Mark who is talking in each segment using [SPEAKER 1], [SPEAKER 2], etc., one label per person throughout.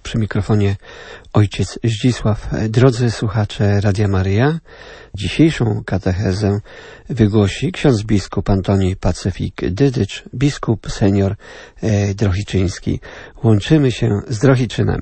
[SPEAKER 1] przy mikrofonie ojciec Zdzisław. Drodzy słuchacze Radia Maryja, dzisiejszą katechezę wygłosi ksiądz biskup Antoni Pacyfik-Dydycz, biskup senior Drohiczyński. Łączymy się z Drohiczynem.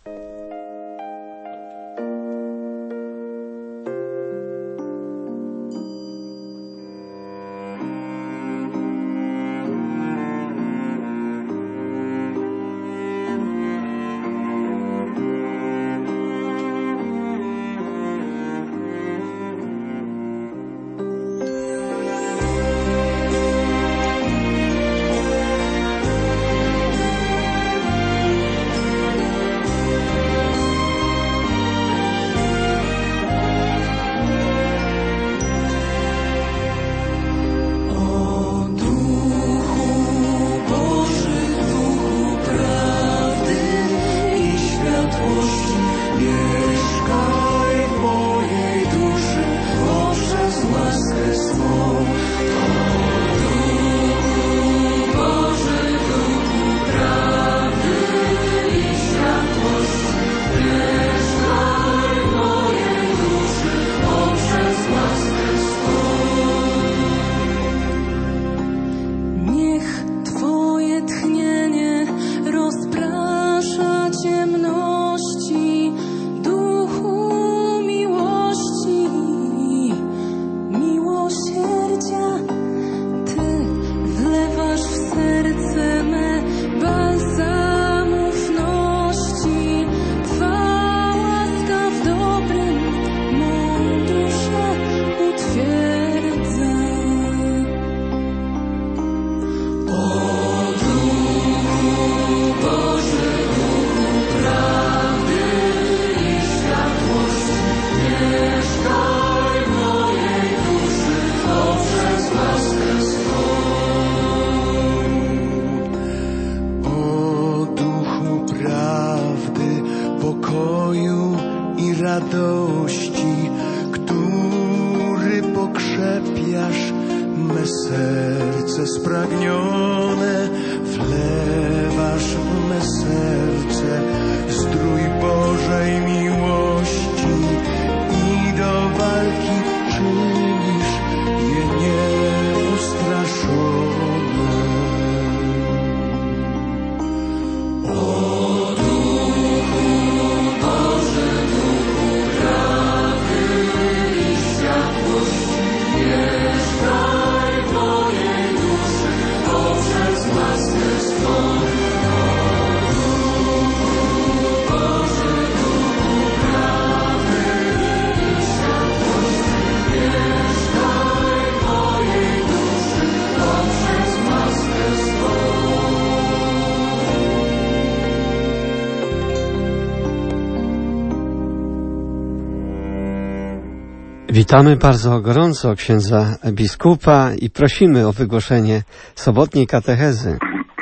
[SPEAKER 1] Witamy bardzo gorąco księdza biskupa i prosimy o wygłoszenie sobotniej katechezy.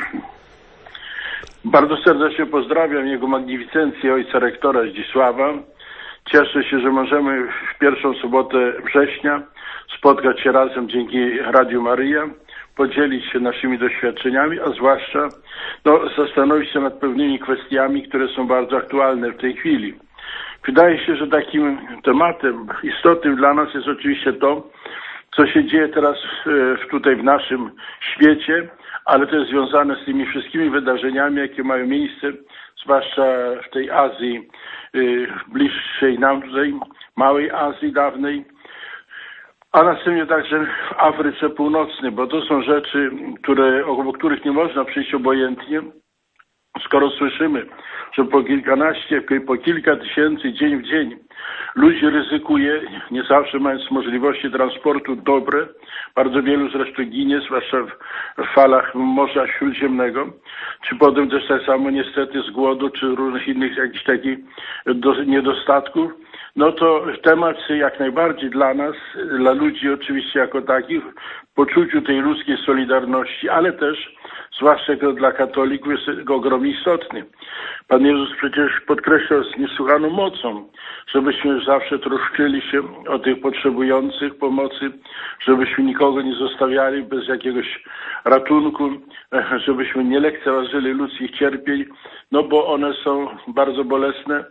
[SPEAKER 2] Bardzo serdecznie pozdrawiam Jego Magnificencję ojca rektora Zdzisława. Cieszę się, że możemy w pierwszą sobotę września spotkać się razem dzięki Radiu Maryja, podzielić się naszymi doświadczeniami, a zwłaszcza zastanowić się nad pewnymi kwestiami, które są bardzo aktualne w tej chwili. Wydaje się, że takim tematem istotnym dla nas jest oczywiście to, co się dzieje teraz tutaj w naszym świecie, ale to jest związane z tymi wszystkimi wydarzeniami, jakie mają miejsce, zwłaszcza w tej Azji bliższej nam tutaj, Małej Azji dawnej, a następnie także w Afryce Północnej, bo to są rzeczy, o których nie można przyjść obojętnie, skoro słyszymy, że po kilkanaście, po kilka tysięcy dzień w dzień ludzi ryzykuje, nie zawsze mając możliwości transportu dobre, bardzo wielu zresztą ginie, zwłaszcza w falach Morza Śródziemnego, czy potem też tak samo niestety z głodu, czy różnych innych jakichś takich niedostatków, no to temat jak najbardziej dla nas, dla ludzi oczywiście jako takich, w poczuciu tej ludzkiej solidarności, ale też zwłaszcza dla katolików jest ogromnie istotny. Pan Jezus przecież podkreślał z niesłychaną mocą, żebyśmy zawsze troszczyli się o tych potrzebujących pomocy, żebyśmy nikogo nie zostawiali bez jakiegoś ratunku, żebyśmy nie lekceważyli ludzkich cierpień, no bo one są bardzo bolesne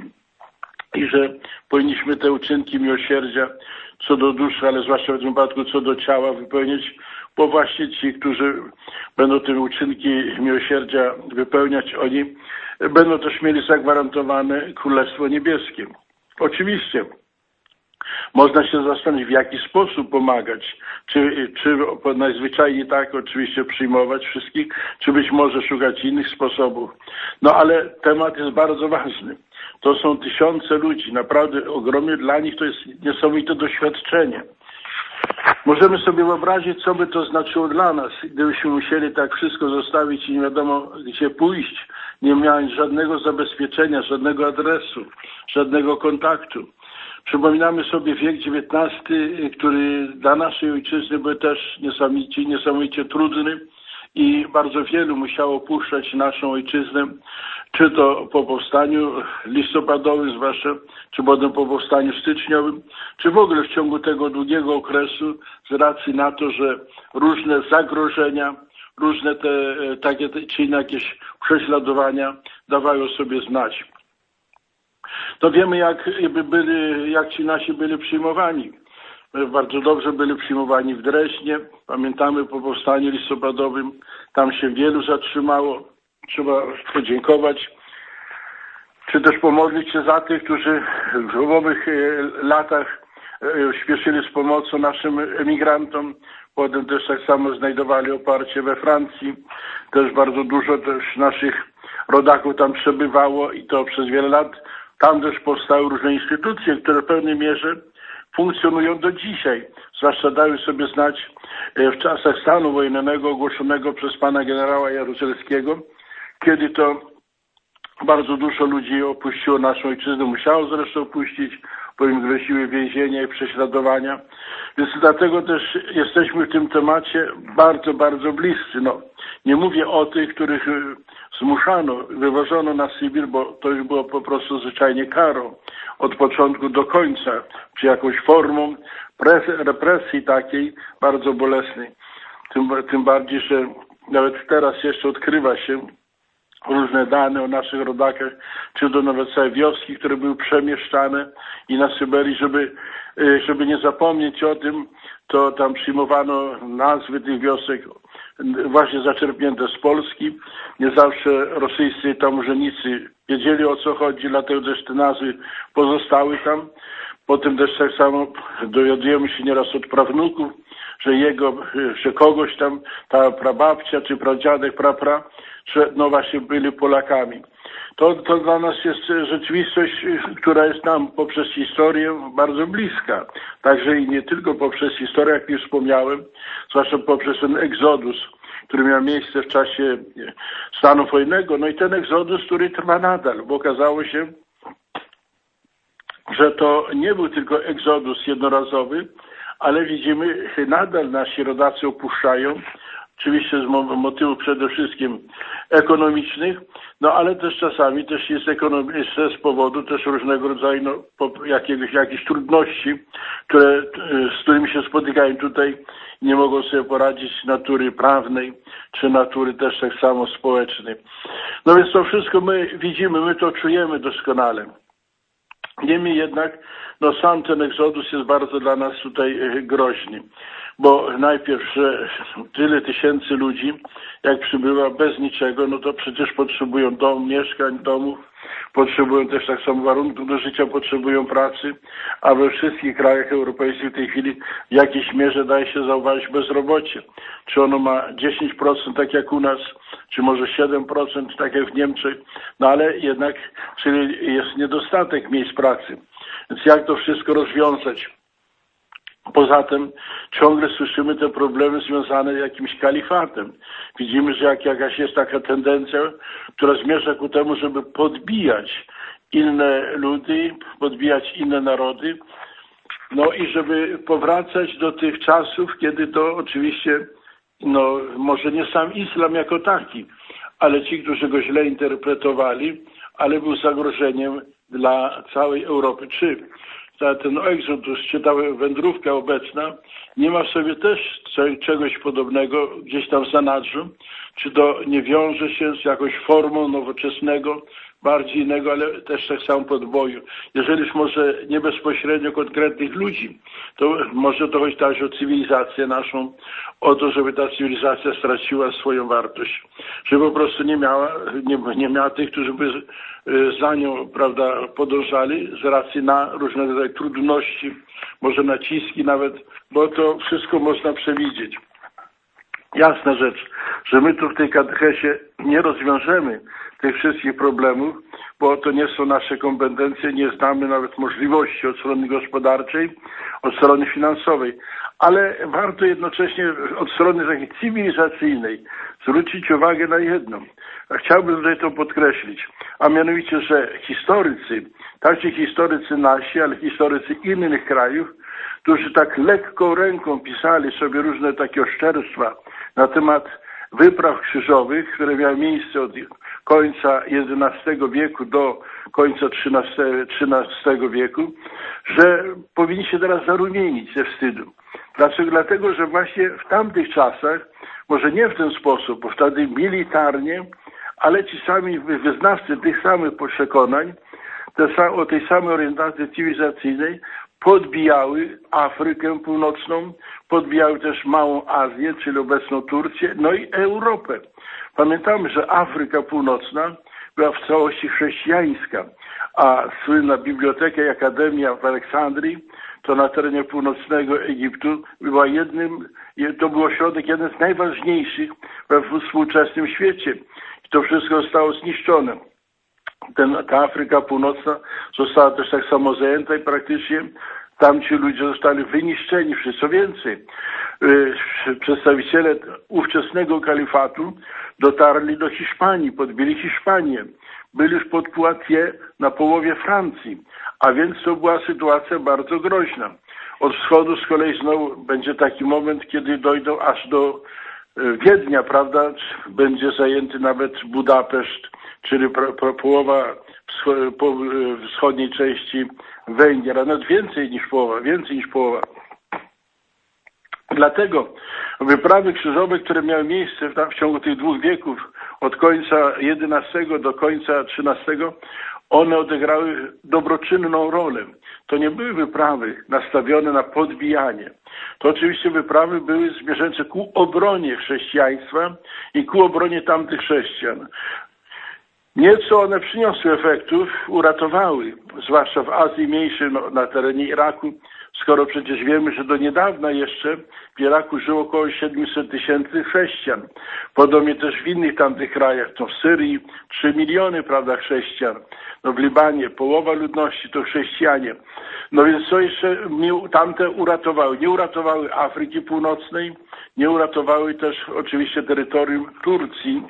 [SPEAKER 2] i że powinniśmy te uczynki miłosierdzia co do duszy, ale zwłaszcza w tym wypadku co do ciała wypełniać, bo właśnie ci, którzy będą te uczynki miłosierdzia wypełniać, oni będą też mieli zagwarantowane Królestwo Niebieskie. Oczywiście można się zastanowić, w jaki sposób pomagać. Czy najzwyczajniej tak oczywiście przyjmować wszystkich, czy być może szukać innych sposobów. No ale temat jest bardzo ważny. To są tysiące ludzi, naprawdę ogromnie dla nich to jest niesamowite doświadczenie. Możemy sobie wyobrazić, co by to znaczyło dla nas, gdybyśmy musieli tak wszystko zostawić i nie wiadomo gdzie pójść, nie mając żadnego zabezpieczenia, żadnego adresu, żadnego kontaktu. Przypominamy sobie wiek XIX, który dla naszej ojczyzny był też niesamowicie trudny i bardzo wielu musiało opuszczać naszą ojczyznę, czy to po powstaniu listopadowym zwłaszcza, czy potem po powstaniu styczniowym, czy w ogóle w ciągu tego długiego okresu z racji na to, że różne zagrożenia, różne te takie czy inne jakieś prześladowania dawały o sobie znać. To wiemy, jak ci nasi byli przyjmowani. Bardzo dobrze byli przyjmowani w Dreźnie. Pamiętamy po powstaniu listopadowym, tam się wielu zatrzymało. Trzeba podziękować, czy też pomodlić się za tych, którzy w owych latach śpieszyli z pomocą naszym emigrantom. Potem też tak samo znajdowali oparcie we Francji. Też bardzo dużo też naszych rodaków tam przebywało i to przez wiele lat. Tam też powstały różne instytucje, które w pewnej mierze funkcjonują do dzisiaj. Zwłaszcza dały sobie znać w czasach stanu wojennego ogłoszonego przez pana generała Jaruzelskiego, kiedy to bardzo dużo ludzi opuściło naszą ojczyznę, musiało zresztą opuścić, bo im groziły więzienia i prześladowania. Więc dlatego też jesteśmy w tym temacie bardzo, bardzo bliscy. No, nie mówię o tych, których zmuszano, wywożono na Sybir, bo to już było po prostu zwyczajnie karą od początku do końca, czy jakąś formą represji takiej bardzo bolesnej. Tym bardziej, że nawet teraz jeszcze odkrywa się różne dane o naszych rodakach, czy to nawet całe wioski, które były przemieszczane i na Syberii, żeby nie zapomnieć o tym, to tam przyjmowano nazwy tych wiosek właśnie zaczerpnięte z Polski. Nie zawsze rosyjscy tam urzędnicy wiedzieli, o co chodzi, dlatego też te nazwy pozostały tam. Potem też tak samo dowiadujemy się nieraz od prawnuków, że kogoś tam, ta prababcia czy pradziadek, że no właśnie byli Polakami. To dla nas jest rzeczywistość, która jest nam poprzez historię bardzo bliska. Także i nie tylko poprzez historię, jak już wspomniałem, zwłaszcza poprzez ten egzodus, który miał miejsce w czasie stanu wojennego. No i ten egzodus, który trwa nadal, bo okazało się, że to nie był tylko egzodus jednorazowy, ale widzimy, że nadal nasi rodacy opuszczają, oczywiście z motywów przede wszystkim ekonomicznych, no ale też czasami też jest z powodu też różnego rodzaju jakichś trudności, z którymi się spotykają tutaj, nie mogą sobie poradzić natury prawnej, czy natury też tak samo społecznej. No więc to wszystko my widzimy, my to czujemy doskonale. Niemniej jednak no sam ten egzodus jest bardzo dla nas tutaj groźny, bo najpierw, że tyle tysięcy ludzi, jak przybywa bez niczego, no to przecież potrzebują mieszkań, domów, potrzebują też tak samo warunków do życia, potrzebują pracy, a we wszystkich krajach europejskich w tej chwili w jakiejś mierze daje się zauważyć bezrobocie. Czy ono ma 10% tak jak u nas, czy może 7% tak jak w Niemczech, no ale jednak czyli jest niedostatek miejsc pracy. Więc jak to wszystko rozwiązać? Poza tym ciągle słyszymy te problemy związane z jakimś kalifatem. Widzimy, że jakaś jest taka tendencja, która zmierza ku temu, żeby podbijać inne ludy, podbijać inne narody, no i żeby powracać do tych czasów, kiedy to oczywiście no może nie sam islam jako taki, ale ci, którzy go źle interpretowali, ale był zagrożeniem dla całej Europy. Czy ten egzodus, czy ta wędrówka obecna nie ma w sobie też czegoś podobnego gdzieś tam w zanadrzu, czy to nie wiąże się z jakąś formą nowoczesnego, bardziej innego, ale też tak samo podboju. Jeżeli już może nie bezpośrednio konkretnych ludzi, to może to chodzi także o cywilizację naszą, o to, żeby ta cywilizacja straciła swoją wartość, żeby po prostu nie miała tych, którzy by za nią, prawda, podążali z racji na różne rodzaje trudności, może naciski nawet, bo to wszystko można przewidzieć. Jasna rzecz, że my tu w tej katechezie nie rozwiążemy tych wszystkich problemów, bo to nie są nasze kompetencje, nie znamy nawet możliwości od strony gospodarczej, od strony finansowej, ale warto jednocześnie od strony takiej cywilizacyjnej zwrócić uwagę na jedno. Chciałbym tutaj to podkreślić, a mianowicie, że historycy, także historycy nasi, ale historycy innych krajów, którzy tak lekką ręką pisali sobie różne takie oszczerstwa na temat wypraw krzyżowych, które miały miejsce od końca XI wieku do końca XIII wieku, że powinni się teraz zarumienić ze wstydu. Dlaczego? Dlatego, że właśnie w tamtych czasach, może nie w ten sposób, bo wtedy militarnie, ale ci sami wyznawcy tych samych przekonań, o tej samej orientacji cywilizacyjnej, podbijały Afrykę Północną, podbijały też Małą Azję, czyli obecną Turcję, no i Europę. Pamiętamy, że Afryka Północna była w całości chrześcijańska, a słynna biblioteka i akademia w Aleksandrii, to na terenie północnego Egiptu, to był ośrodek jeden z najważniejszych we współczesnym świecie. I to wszystko zostało zniszczone. Ta Afryka Północna została też tak samo zajęta i praktycznie tamci ludzie zostali wyniszczeni. Co więcej, przedstawiciele ówczesnego kalifatu dotarli do Hiszpanii, podbili Hiszpanię. Byli już pod Poitiers na połowie Francji, a więc to była sytuacja bardzo groźna. Od wschodu z kolei znowu będzie taki moment, kiedy dojdą aż do Wiednia, prawda? Będzie zajęty nawet Budapeszt, czyli połowa wschodniej części Węgier, a nawet więcej niż połowa. Dlatego wyprawy krzyżowe, które miały miejsce w ciągu tych 2 wieków, od końca XI do końca XIII, one odegrały dobroczynną rolę. To nie były wyprawy nastawione na podbijanie. To oczywiście wyprawy były zmierzające ku obronie chrześcijaństwa i ku obronie tamtych chrześcijan. Nieco one przyniosły efektów, uratowały, zwłaszcza w Azji Mniejszej, na terenie Iraku, skoro przecież wiemy, że do niedawna jeszcze w Iraku żyło około 700 000 chrześcijan. Podobnie też w innych tamtych krajach, to w Syrii 3 miliony, prawda, chrześcijan. No w Libanie połowa ludności to chrześcijanie. No więc co jeszcze tamte uratowały? Nie uratowały Afryki Północnej, nie uratowały też oczywiście terytorium Turcji,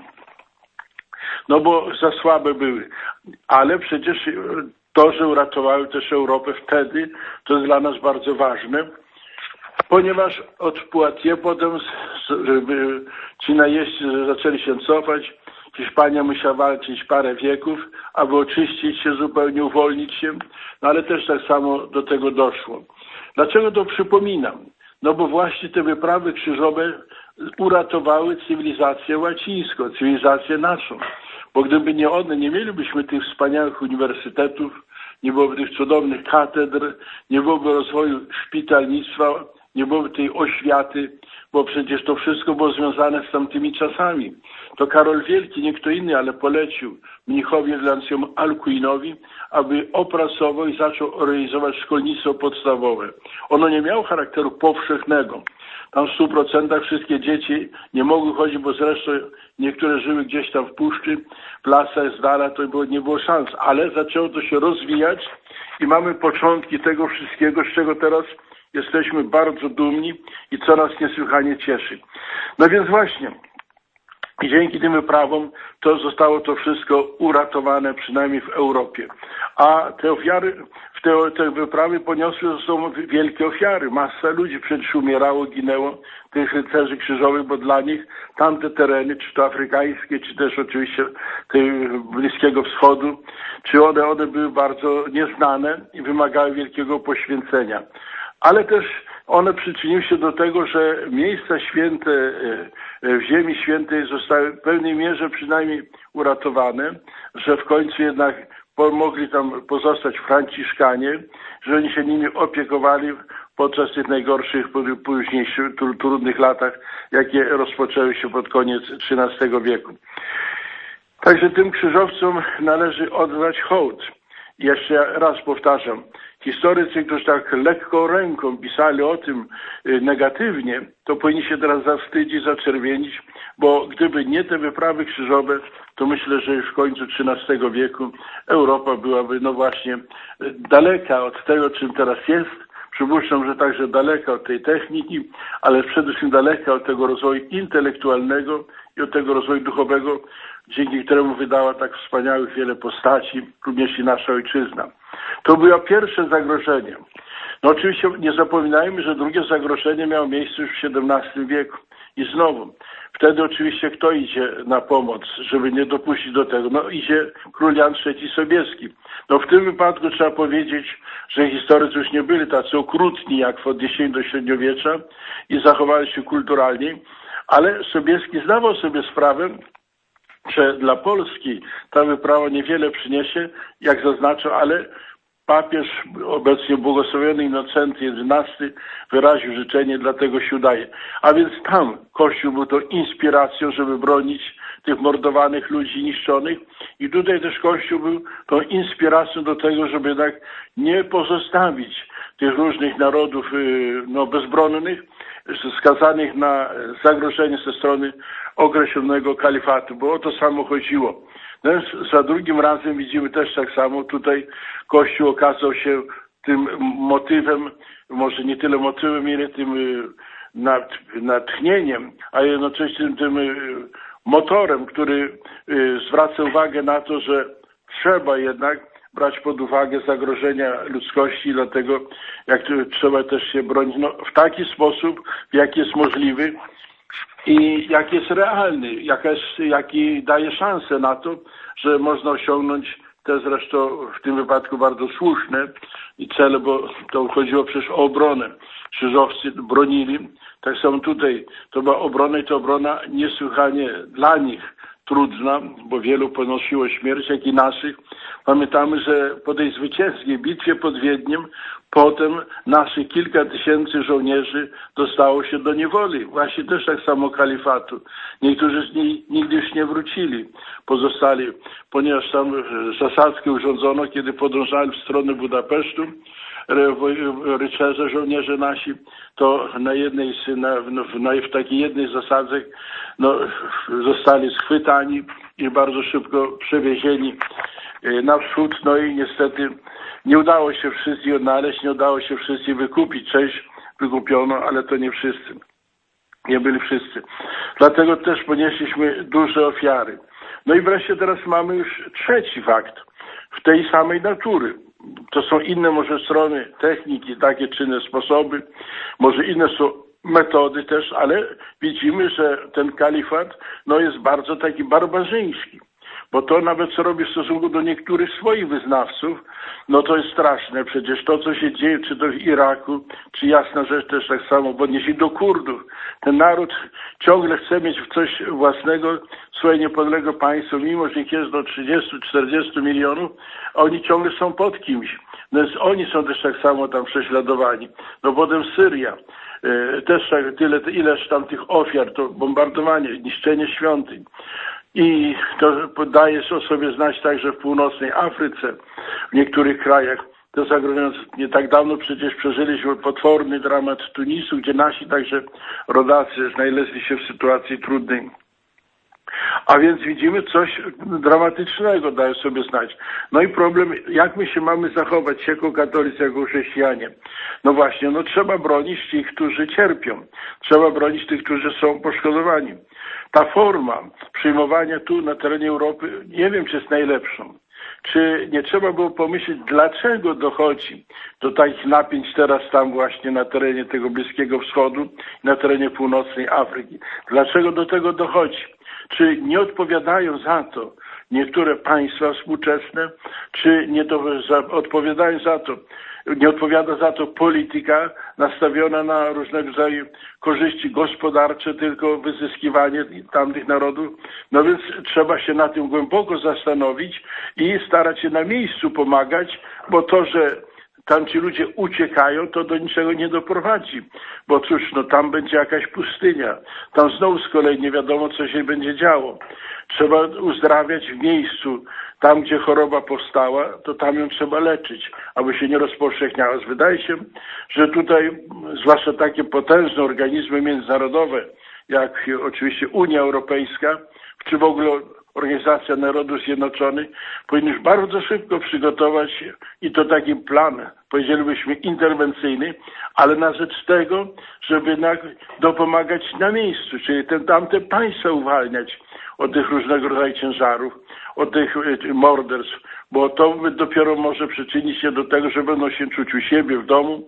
[SPEAKER 2] no bo za słabe były. Ale przecież to, że uratowały też Europę wtedy, to jest dla nas bardzo ważne, ponieważ od Poitiers potem ci najeźdźcy zaczęli się cofać. Hiszpania musiała walczyć parę wieków, aby oczyścić się zupełnie, uwolnić się, no ale też tak samo do tego doszło. Dlaczego to przypominam? No bo właśnie te wyprawy krzyżowe uratowały cywilizację łacińską, cywilizację naszą. Bo gdyby nie one, nie mielibyśmy tych wspaniałych uniwersytetów, nie byłoby tych cudownych katedr, nie byłoby rozwoju szpitalnictwa, nie byłoby tej oświaty, bo przecież to wszystko było związane z tamtymi czasami. To Karol Wielki, nie kto inny, ale polecił mnichowi Lancjomu Alcuinowi, aby opracował i zaczął organizować szkolnictwo podstawowe. Ono nie miało charakteru powszechnego. Tam w 100% wszystkie dzieci nie mogły chodzić, bo zresztą niektóre żyły gdzieś tam w puszczy, w lasach z dala, to nie było szans. Ale zaczęło to się rozwijać i mamy początki tego wszystkiego, z czego teraz jesteśmy bardzo dumni i co nas niesłychanie cieszy. No więc właśnie, i dzięki tym wyprawom to zostało to wszystko uratowane, przynajmniej w Europie. A te ofiary te wyprawy poniosły ze sobą wielkie ofiary. Masa ludzi przecież umierało, ginęło, tych rycerzy krzyżowych, bo dla nich tamte tereny, czy to afrykańskie, czy też oczywiście Bliskiego Wschodu, czy one były bardzo nieznane i wymagały wielkiego poświęcenia. Ale też one przyczyniły się do tego, że miejsca święte w Ziemi Świętej zostały w pewnej mierze przynajmniej uratowane, że w końcu jednak mogli tam pozostać Franciszkanie, że oni się nimi opiekowali podczas tych najgorszych, późniejszych, trudnych latach, jakie rozpoczęły się pod koniec XIII wieku. Także tym krzyżowcom należy oddać hołd. Jeszcze raz powtarzam, historycy, którzy tak lekką ręką pisali o tym negatywnie, to powinni się teraz zawstydzić, zaczerwienić, bo gdyby nie te wyprawy krzyżowe, to myślę, że już w końcu XIII wieku Europa byłaby no właśnie daleka od tego, czym teraz jest. Przypuszczam, że także daleka od tej techniki, ale przede wszystkim daleka od tego rozwoju intelektualnego i od tego rozwoju duchowego, dzięki któremu wydała tak wspaniałych wiele postaci, również i nasza ojczyzna. To było pierwsze zagrożenie. No oczywiście nie zapominajmy, że drugie zagrożenie miało miejsce już w XVII wieku. I znowu, wtedy oczywiście kto idzie na pomoc, żeby nie dopuścić do tego? No idzie król Jan III Sobieski. No w tym wypadku trzeba powiedzieć, że historycy już nie byli tacy okrutni jak w odniesieniu do średniowiecza i zachowali się kulturalnie, ale Sobieski zdawał sobie sprawę, że dla Polski ta wyprawa niewiele przyniesie, jak zaznaczę, ale papież, obecnie błogosławiony Innocenty XI, wyraził życzenie, dlatego się udaje. A więc tam Kościół był to inspiracją, żeby bronić tych mordowanych ludzi, niszczonych. I tutaj też Kościół był tą inspiracją do tego, żeby jednak nie pozostawić tych różnych narodów bezbronnych, skazanych na zagrożenie ze strony określonego kalifatu, bo o to samo chodziło. No, za drugim razem widzimy też tak samo, tutaj Kościół okazał się tym motywem, może nie tyle motywem, ile tym natchnieniem, a jednocześnie tym motorem, który zwraca uwagę na to, że trzeba jednak brać pod uwagę zagrożenia ludzkości, dlatego jak trzeba też się bronić w taki sposób, w jaki jest możliwy i jaki jest realny, jaki daje szansę na to, że można osiągnąć te zresztą w tym wypadku bardzo słuszne i cele, bo to chodziło przecież o obronę. Krzyżowcy bronili, tak samo tutaj to była obrona i to obrona niesłychanie dla nich trudna, bo wielu ponosiło śmierć, jak i naszych. Pamiętamy, że po tej zwycięskiej bitwie pod Wiedniem potem naszych kilka tysięcy żołnierzy dostało się do niewoli. Właśnie też tak samo kalifatu. Niektórzy z nich nigdy już nie wrócili. Pozostali, ponieważ tam zasadzkę urządzono, kiedy podążali w stronę Budapesztu, rycerze, żołnierze nasi, to w takiej jednej z zasadzek zostali schwytani i bardzo szybko przewiezieni na wschód. No i niestety nie udało się wszystkich odnaleźć, nie udało się wszystkich wykupić. Część wykupiono, ale to nie wszyscy. Nie byli wszyscy. Dlatego też ponieśliśmy duże ofiary. No i wreszcie teraz mamy już trzeci fakt w tej samej natury. To są inne może strony techniki, takie czy inne sposoby, może inne są metody też, ale widzimy, że ten kalifat jest bardzo taki barbarzyński. Bo to nawet co robi w stosunku do niektórych swoich wyznawców, to jest straszne. Przecież to, co się dzieje, czy to w Iraku, czy jasna rzecz też tak samo w odniesieniu do Kurdów. Ten naród ciągle chce mieć coś własnego, swoje niepodległe państwo, mimo że ich jest do 30-40 milionów, a oni ciągle są pod kimś. Więc oni są też tak samo tam prześladowani. Potem Syria. Też tak ileż tam tych ofiar, to bombardowanie, niszczenie świątyń. I to daje o sobie znać także w północnej Afryce, w niektórych krajach. To zagrożenie nie tak dawno przecież przeżyliśmy potworny dramat Tunisu, gdzie nasi także rodacy znaleźli się w sytuacji trudnej. A więc widzimy coś dramatycznego, daje sobie znać. No i problem, jak my się mamy zachować jako katolicy, jako chrześcijanie? No właśnie, trzeba bronić tych, którzy cierpią. Trzeba bronić tych, którzy są poszkodowani. Ta forma przyjmowania tu na terenie Europy, nie wiem, czy jest najlepszą. Czy nie trzeba było pomyśleć, dlaczego dochodzi do takich napięć teraz tam właśnie na terenie tego Bliskiego Wschodu, na terenie północnej Afryki? Dlaczego do tego dochodzi? Czy nie odpowiadają za to niektóre państwa współczesne, czy odpowiadają za to, nie odpowiada za to polityka nastawiona na różnego rodzaju korzyści gospodarcze, tylko wyzyskiwanie tamtych narodów. No więc trzeba się na tym głęboko zastanowić i starać się na miejscu pomagać, bo to, że tam ci ludzie uciekają, to do niczego nie doprowadzi. Bo cóż, no tam będzie jakaś pustynia. Tam znowu z kolei nie wiadomo, co się będzie działo. Trzeba uzdrawiać w miejscu. Tam, gdzie choroba powstała, to tam ją trzeba leczyć, aby się nie rozpowszechniała. Wydaje się, że tutaj, zwłaszcza takie potężne organizmy międzynarodowe, jak oczywiście Unia Europejska, czy w ogóle Organizacja Narodów Zjednoczonych, powinny już bardzo szybko przygotować i to taki plan, powiedzielibyśmy, interwencyjny, ale na rzecz tego, żeby dopomagać na miejscu, czyli tamte państwa uwalniać od tych różnego rodzaju ciężarów, od tych morderstw, bo to dopiero może przyczynić się do tego, że będą się czuć u siebie w domu.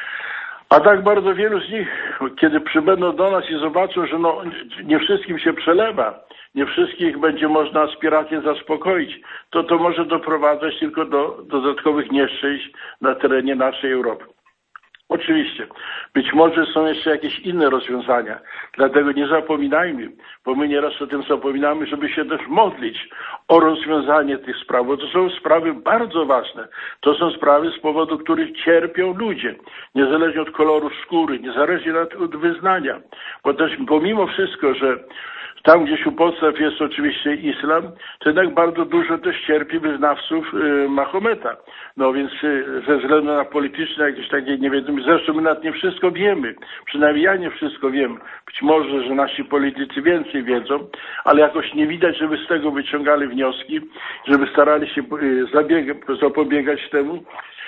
[SPEAKER 2] A tak bardzo wielu z nich, kiedy przybędą do nas i zobaczą, że no, nie wszystkim się przelewa, nie wszystkich będzie można aspiracje zaspokoić, to może doprowadzać tylko do dodatkowych nieszczęść na terenie naszej Europy. Oczywiście, być może są jeszcze jakieś inne rozwiązania, dlatego nie zapominajmy, bo my nieraz o tym zapominamy, żeby się też modlić o rozwiązanie tych spraw, bo to są sprawy bardzo ważne. To są sprawy, z powodu których cierpią ludzie, niezależnie od koloru skóry, niezależnie od wyznania, bo też pomimo wszystko, że tam gdzieś u podstaw jest oczywiście islam, to jednak bardzo dużo też cierpi wyznawców Mahometa. No więc ze względu na polityczne jakieś takie, nie wiem, zresztą my nawet nie wszystko wiemy, przynajmniej ja nie wszystko wiem. Być może, że nasi politycy więcej wiedzą, ale jakoś nie widać, żeby z tego wyciągali wnioski, żeby starali się zapobiegać temu,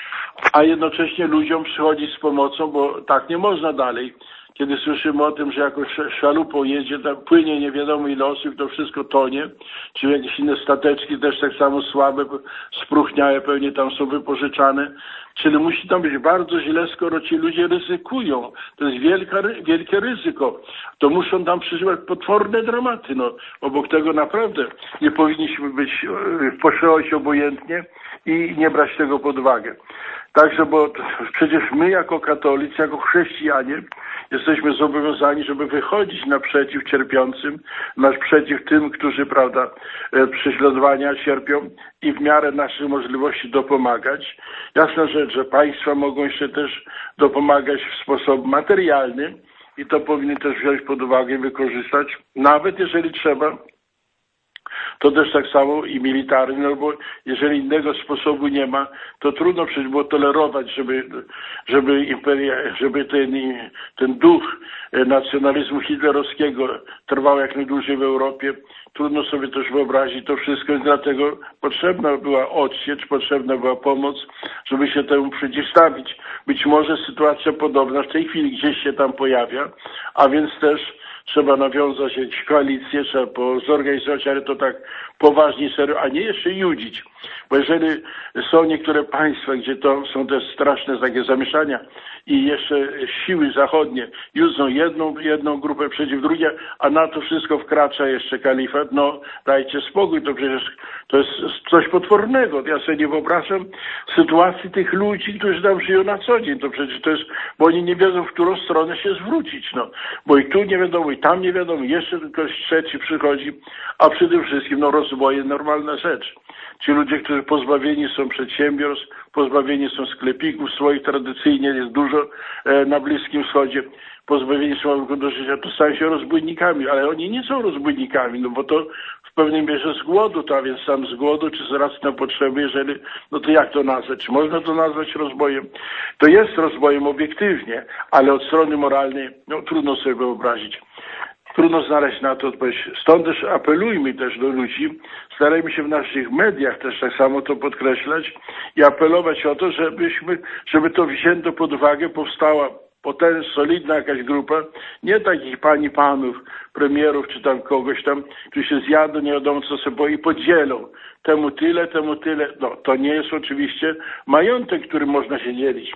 [SPEAKER 2] a jednocześnie ludziom przychodzić z pomocą, bo tak nie można dalej. Kiedy słyszymy o tym, że jakąś szalupą jedzie, tam płynie nie wiadomo ile osób, to wszystko tonie, czy jakieś inne stateczki też tak samo słabe, spróchniałe pewnie tam są wypożyczane, czyli musi tam być bardzo źle, skoro ci ludzie ryzykują. To jest wielkie ryzyko. To muszą tam przeżywać potworne dramaty. No, obok tego naprawdę nie powinniśmy być poszywać obojętnie i nie brać tego pod uwagę. Także, bo przecież my jako katolicy, jako chrześcijanie jesteśmy zobowiązani, żeby wychodzić naprzeciw cierpiącym, naprzeciw tym, którzy, prawda, prześladowania cierpią i w miarę naszych możliwości dopomagać. Jasna rzecz, że państwa mogą jeszcze też dopomagać w sposób materialny i to powinny też wziąć pod uwagę i wykorzystać, nawet jeżeli trzeba, to też tak samo i militarny, no bo jeżeli innego sposobu nie ma, to trudno przecież było tolerować, żeby ten duch nacjonalizmu hitlerowskiego trwał jak najdłużej w Europie. Trudno sobie też wyobrazić to wszystko i dlatego potrzebna była odsiecz, potrzebna była pomoc, żeby się temu przeciwstawić. Być może sytuacja podobna w tej chwili gdzieś się tam pojawia, a więc też trzeba nawiązać jakieś koalicje, trzeba zorganizować, ale to tak poważnie, serio, a nie jeszcze judzić. Bo jeżeli są niektóre państwa, gdzie to są te straszne takie zamieszania i jeszcze siły zachodnie judzą jedną grupę przeciw drugiej, a na to wszystko wkracza jeszcze kalifat, no dajcie spokój, to przecież to jest coś potwornego. Ja sobie nie wyobrażam sytuacji tych ludzi, którzy tam żyją na co dzień. To przecież to jest, bo oni nie wiedzą, w którą stronę się zwrócić, no. Bo i tu nie wiadomo, i tam nie wiadomo, jeszcze ktoś trzeci przychodzi, a przede wszystkim, no rozwoje, normalna rzecz. Ci ludzie, którzy pozbawieni są przedsiębiorstw, pozbawieni są sklepików swoich, tradycyjnie jest dużo na Bliskim Wschodzie, pozbawieni są warunków do życia, to stają się rozbójnikami, ale oni nie są rozbójnikami, no bo to w pewnej mierze z głodu, to a więc sam z głodu, czy z racji na potrzeby, jeżeli, no to jak to nazwać? Czy można to nazwać rozwojem? To jest rozwojem obiektywnie, ale od strony moralnej, no trudno sobie wyobrazić. Trudno znaleźć na to odpowiedź. Stąd też apelujmy też do ludzi, starajmy się w naszych mediach też tak samo to podkreślać i apelować o to, żeby to wzięto pod uwagę, powstała potężna, solidna jakaś grupa, nie takich panów, premierów czy tam kogoś tam, którzy się zjadą, nie wiadomo co sobie i podzielą. Temu tyle. No, to nie jest oczywiście majątek, którym można się dzielić.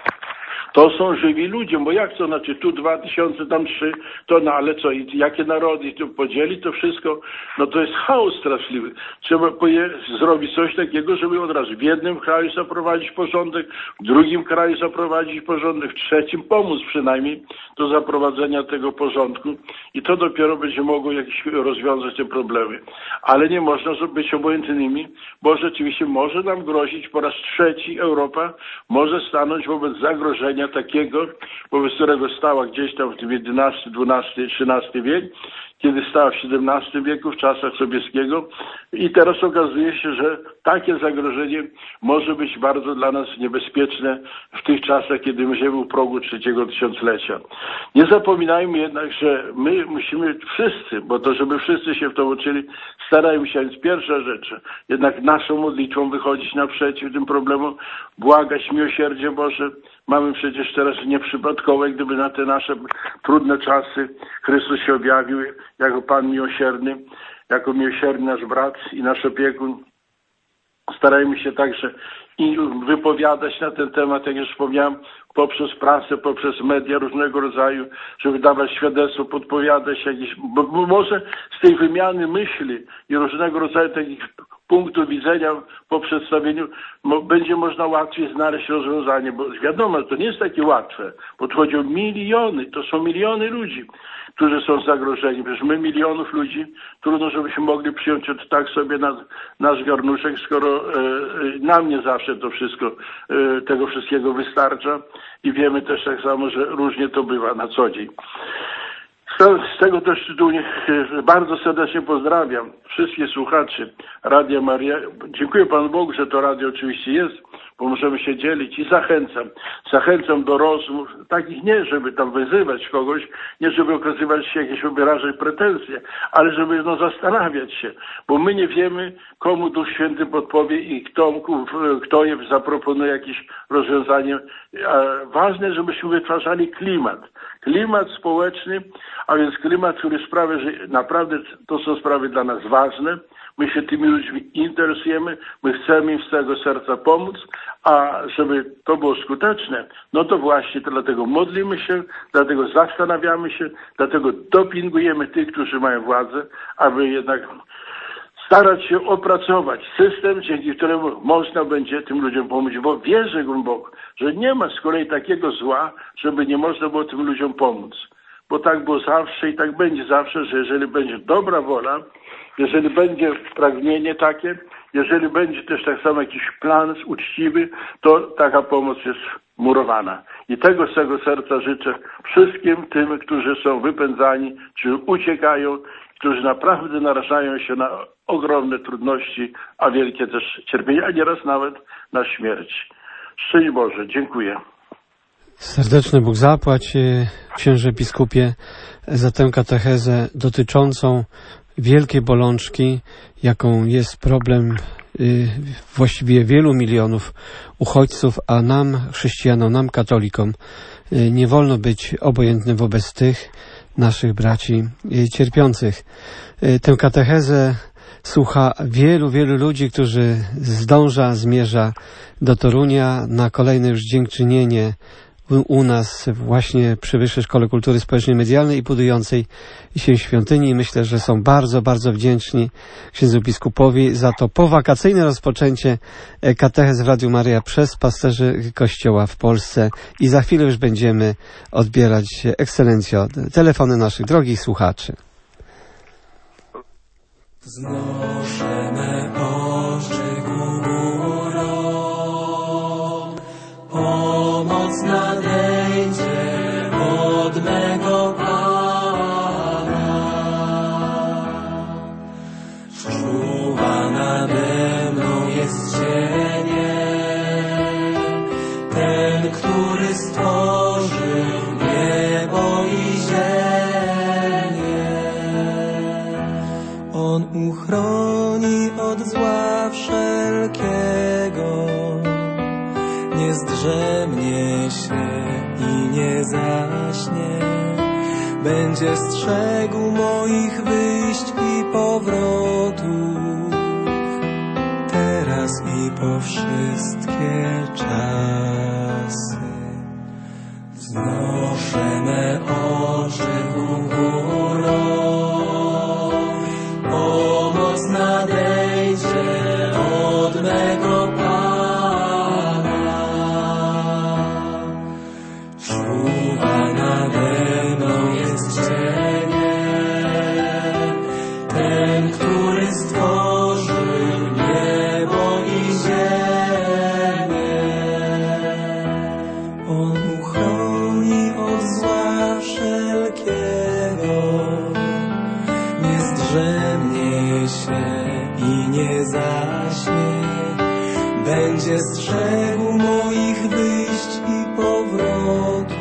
[SPEAKER 2] To są żywi ludzie, bo jak to znaczy tu 2000, tam 3, to no ale co, i jakie narody tu podzieli to wszystko, no to jest chaos straszliwy. Trzeba zrobić coś takiego, żeby od razu w jednym kraju zaprowadzić porządek, w drugim kraju zaprowadzić porządek, w trzecim pomóc przynajmniej do zaprowadzenia tego porządku i to dopiero będzie mogło jakieś rozwiązać te problemy. Ale nie można być obojętnymi, bo rzeczywiście może nam grozić po raz trzeci Europa, może stanąć wobec zagrożenia takiego, wobec którego stała gdzieś tam w tym XI, XII, XIII wiek, kiedy stała w XVII wieku, w czasach Sobieskiego i teraz okazuje się, że takie zagrożenie może być bardzo dla nas niebezpieczne w tych czasach, kiedy będziemy u progu trzeciego tysiąclecia. Nie zapominajmy jednak, że my musimy wszyscy, bo to żeby wszyscy się w to uczyli, starajmy się, więc pierwsza rzecz, jednak naszą modlitwą wychodzić naprzeciw tym problemom, błagać miłosierdzie Boże. Mamy przecież teraz nieprzypadkowe, gdyby na te nasze trudne czasy Chrystus się objawił jako Pan miłosierny, jako miłosierny nasz brat i nasz opiekun. Starajmy się także i wypowiadać na ten temat, jak już wspomniałem, poprzez prasę, poprzez media różnego rodzaju, żeby dawać świadectwo, podpowiadać jakieś, bo może z tej wymiany myśli i różnego rodzaju takich punktów widzenia po przedstawieniu będzie można łatwiej znaleźć rozwiązanie, bo wiadomo, to nie jest takie łatwe, bo tu chodzi o miliony, to są miliony ludzi, którzy są zagrożeni. Przecież my milionów ludzi, trudno, żebyśmy mogli przyjąć tak sobie nasz garnuszek, skoro nam nie zawsze to wszystko, tego wszystkiego wystarcza i wiemy też tak samo, że różnie to bywa na co dzień. Z tego też tytułu bardzo serdecznie pozdrawiam wszystkich słuchaczy Radia Maria. Dziękuję Panu Bogu, że to radio oczywiście jest, bo możemy się dzielić i zachęcam do rozmów, takich nie, żeby tam wyzywać kogoś, nie żeby okazywać się jakieś, wyrażać pretensje, ale żeby zastanawiać się, bo my nie wiemy, komu Duch Święty podpowie i kto je zaproponuje jakieś rozwiązanie. Ważne, żebyśmy wytwarzali klimat społeczny, a więc klimat, który sprawia, że naprawdę to są sprawy dla nas ważne. My się tymi ludźmi interesujemy, my chcemy im z całego serca pomóc, a żeby to było skuteczne, no to właśnie dlatego modlimy się, dlatego zastanawiamy się, dlatego dopingujemy tych, którzy mają władzę, aby jednak starać się opracować system, dzięki któremu można będzie tym ludziom pomóc, bo wierzę głęboko, że nie ma z kolei takiego zła, żeby nie można było tym ludziom pomóc. Bo tak było zawsze i tak będzie zawsze, że jeżeli będzie dobra wola, jeżeli będzie pragnienie takie, jeżeli będzie też tak samo jakiś plan uczciwy, to taka pomoc jest murowana. I tego z całego serca życzę wszystkim tym, którzy są wypędzani, czy uciekają, którzy naprawdę narażają się na ogromne trudności, a wielkie też cierpienia, a nieraz nawet na śmierć. Szczęść Boże, dziękuję.
[SPEAKER 1] Serdeczny Bóg zapłać, księże biskupie, za tę katechezę dotyczącą wielkiej bolączki, jaką jest problem właściwie wielu milionów uchodźców, a nam, chrześcijanom, nam, katolikom, nie wolno być obojętnym wobec tych naszych braci cierpiących. Tę katechezę słucha wielu ludzi, którzy zmierza do Torunia na kolejne już dziękczynienie u nas właśnie przy Wyższej Szkole Kultury Społecznej i Medialnej i budującej się świątyni. I myślę, że są bardzo wdzięczni księdzu biskupowi za to powakacyjne rozpoczęcie katechez w Radiu Maryja przez pasterzy Kościoła w Polsce. I za chwilę już będziemy odbierać, ekscelencjo, telefony naszych drogich słuchaczy.
[SPEAKER 3] Znoszę me oczy ku górom, pomoc nadejdzie od mego Pana. Czuwa nade mną jest cienie, ten, który stworzył niebo i ziemię. On uchroni od zła wszelkiego, nie zdrzemnie się i nie zaśnie. Będzie strzegł moich wyjść i powrotów, teraz i po wszystkie czasy. Wznoszę me oczy ku górom, pomoc nadejdzie od mego Pana. Czuwa nade mną jest cieniem, ten, który stworzył niebo i ziemię. On uchroni od zła wszelkiego, nie zdrzemnie się i nie zaśnie. Będzie strzegł moich wyjść i powrotów,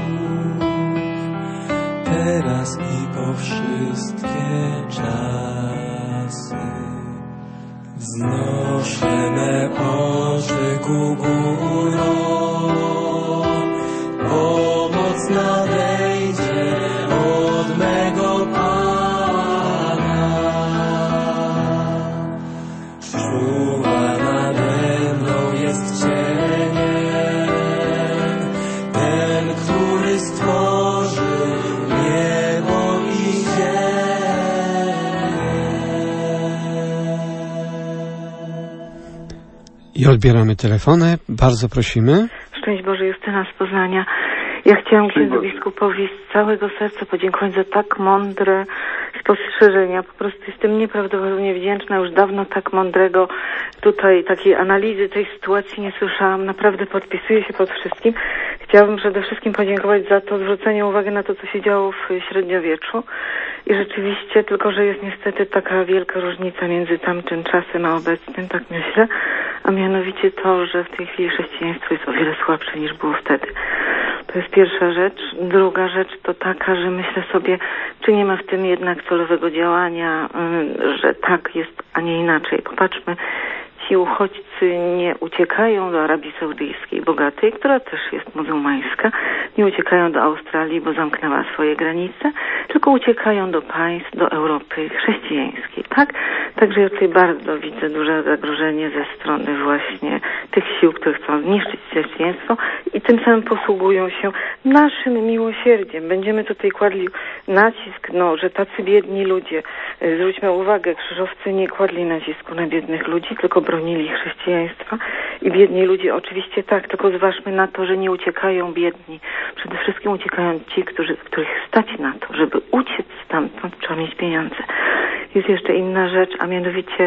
[SPEAKER 3] teraz i po wszystkie czasy. Wznoszę me oczy ku górom, pomoc nadejdzie od mego Pana. Czuwa nade mną jest cieniem, ten, który stworzył niebo i ziemię.
[SPEAKER 1] I odbieramy telefony. Bardzo prosimy.
[SPEAKER 4] Szczęść Boże, Justyna z Poznania. Ja chciałam księdzu biskupowi z całego serca podziękować za tak mądre spostrzeżenia. Po prostu jestem nieprawdopodobnie wdzięczna. Już dawno tak mądrego tutaj takiej analizy tej sytuacji nie słyszałam. Naprawdę podpisuję się pod wszystkim. Chciałabym przede wszystkim podziękować za to zwrócenie uwagi na to, co się działo w średniowieczu. I rzeczywiście, tylko że jest niestety taka wielka różnica między tamtym czasem a obecnym, tak myślę, a mianowicie to, że w tej chwili chrześcijaństwo jest o wiele słabsze niż było wtedy. To jest pierwsza rzecz. Druga rzecz to taka, że myślę sobie, czy nie ma w tym jednak celowego działania, że tak jest, a nie inaczej. Popatrzmy, ci uchodźcy nie uciekają do Arabii Saudyjskiej, bogatej, która też jest muzułmańska, nie uciekają do Australii, bo zamknęła swoje granice, tylko uciekają do państw, do Europy chrześcijańskiej, tak? Także ja tutaj bardzo widzę duże zagrożenie ze strony właśnie tych sił, które chcą zniszczyć chrześcijaństwo i tym samym posługują się naszym miłosierdziem. Będziemy tutaj kładli nacisk, że tacy biedni ludzie, zwróćmy uwagę, krzyżowcy nie kładli nacisku na biednych ludzi, tylko bronili chrześcijaństwa i biedni ludzie oczywiście tak, tylko zważmy na to, że nie uciekają biedni. Przede wszystkim uciekają ci, których stać na to, żeby uciec stamtąd, trzeba mieć pieniądze. Jest jeszcze inna rzecz, a mianowicie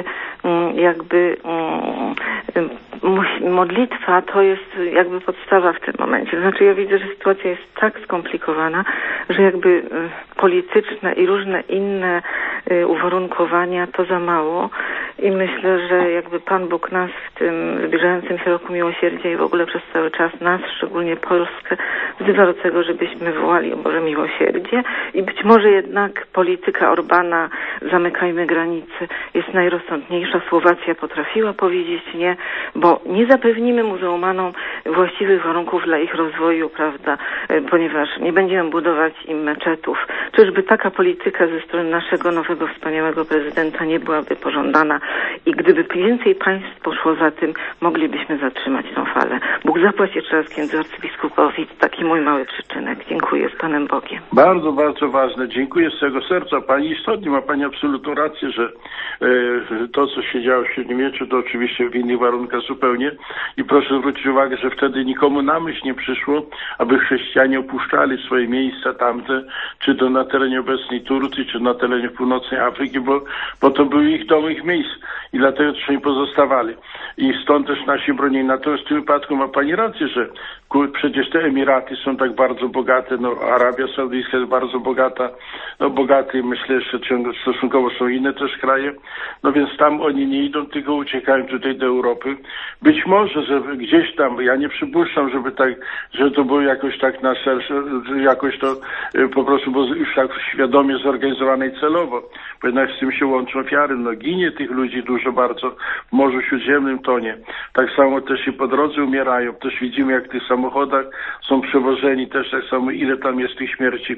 [SPEAKER 4] modlitwa to jest jakby podstawa w tym momencie. Znaczy ja widzę, że sytuacja jest tak skomplikowana, że jakby polityczne i różne inne uwarunkowania to za mało i myślę, że jakby Pan Bóg nas w tym zbliżającym się roku miłosierdzia i w ogóle przez cały czas nas, szczególnie Polskę, wzywa do tego, żebyśmy wołali o Boże miłosierdzie i być może jednak polityka Orbana, zamykajmy granice, jest najrozsądniejsza. Słowacja potrafiła powiedzieć nie, bo nie zapewnimy muzułmanom właściwych warunków dla ich rozwoju, prawda, ponieważ nie będziemy budować im meczetów. Czyżby taka polityka ze strony naszego nowego, wspaniałego prezydenta nie byłaby pożądana i gdyby więcej państw poszło za tym, moglibyśmy zatrzymać tę falę. Bóg zapłać jeszcze raz księdzu arcybiskupowi. Taki mój mały przyczynek. Dziękuję, z Panem Bogiem.
[SPEAKER 2] Bardzo, bardzo ważne. Dziękuję z całego serca. Pani istotnie ma Pani absolutną rację, że to, co się działo w średniowieczu, to oczywiście w innych warunkach zupełnie. I proszę zwrócić uwagę, że wtedy nikomu na myśl nie przyszło, aby chrześcijanie opuszczali swoje miejsca tamte, czy to na terenie obecnej Turcji, czy na terenie północnej Afryki, bo to były ich domy, ich miejsc. I dlatego też oni pozostawali. I stąd też nasi bronili. Natomiast w tym wypadku ma Pani rację, że przecież te Emiraty są tak bardzo bogate, Arabia Saudyjska jest bardzo bogata, bogaty, myślę, że stosunkowo są inne też kraje, więc tam oni nie idą, tylko uciekają tutaj do Europy. Być może, że gdzieś tam, ja nie przypuszczam, że to było jakoś tak na serce, jakoś to po prostu było już tak świadomie zorganizowane i celowo. Bo jednak z tym się łączą ofiary. No ginie tych ludzi dużo bardzo w Morzu Śródziemnym tonie. Tak samo też i po drodze umierają. Też widzimy, jak w tych samochodach są przewożeni, też tak samo ile tam jest tych śmierci.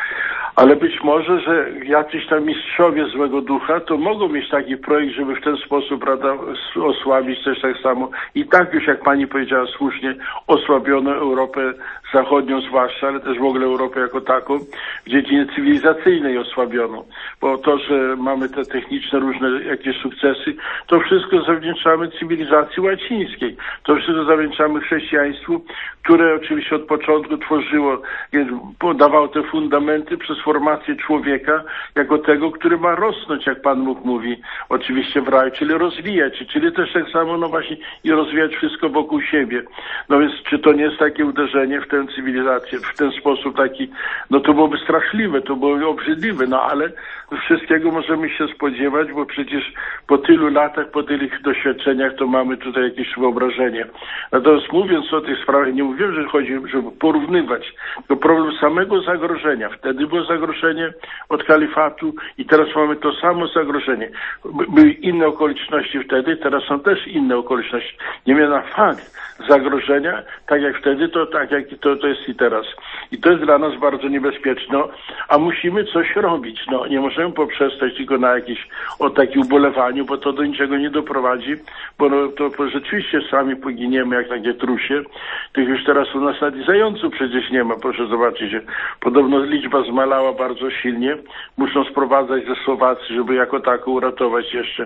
[SPEAKER 2] Ale być może, że jacyś tam mistrzowie złego ducha to mogą mieć taki projekt, żeby w ten sposób, prawda, osłabić też tak samo. I tak już, jak pani powiedziała słusznie, osłabiono Europę Zachodnią zwłaszcza, ale też w ogóle Europę jako taką, w dziedzinie cywilizacyjnej osłabiono. Bo to, że mamy te techniczne różne jakieś sukcesy, to wszystko zawdzięczamy cywilizacji łacińskiej. To wszystko zawdzięczamy chrześcijaństwu, które oczywiście od początku tworzyło, podawało te fundamenty przez formację człowieka jako tego, który ma rosnąć, jak Pan Bóg mówi, oczywiście w raju, czyli rozwijać, czyli też tak samo, no właśnie, i rozwijać wszystko wokół siebie. No więc, czy to nie jest takie uderzenie w tę cywilizację, w ten sposób taki, no to byłoby straszliwe, to byłoby obrzydliwe, no ale wszystkiego możemy się spodziewać, bo przecież po tylu latach, po tylu doświadczeniach to mamy tutaj jakieś wyobrażenie. Natomiast mówiąc o tych sprawach, nie mówię, że chodzi, żeby porównywać, to problem samego zagrożenia. Wtedy było zagrożenie od kalifatu i teraz mamy to samo zagrożenie. Były inne okoliczności wtedy, teraz są też inne okoliczności. Niemniej fakt zagrożenia, tak jak wtedy, to tak jak to jest i teraz. I to jest dla nas bardzo niebezpieczne, a musimy coś robić. No, nie możemy poprzestać tylko na jakieś takim ubolewaniu, bo to do niczego nie doprowadzi, bo no, to rzeczywiście sami poginiemy jak takie trusie. Tych już teraz u nas nawet zająców przecież nie ma, proszę zobaczyć. Podobno liczba zmalała bardzo silnie. Muszą sprowadzać ze Słowacji, żeby jako taką uratować jeszcze.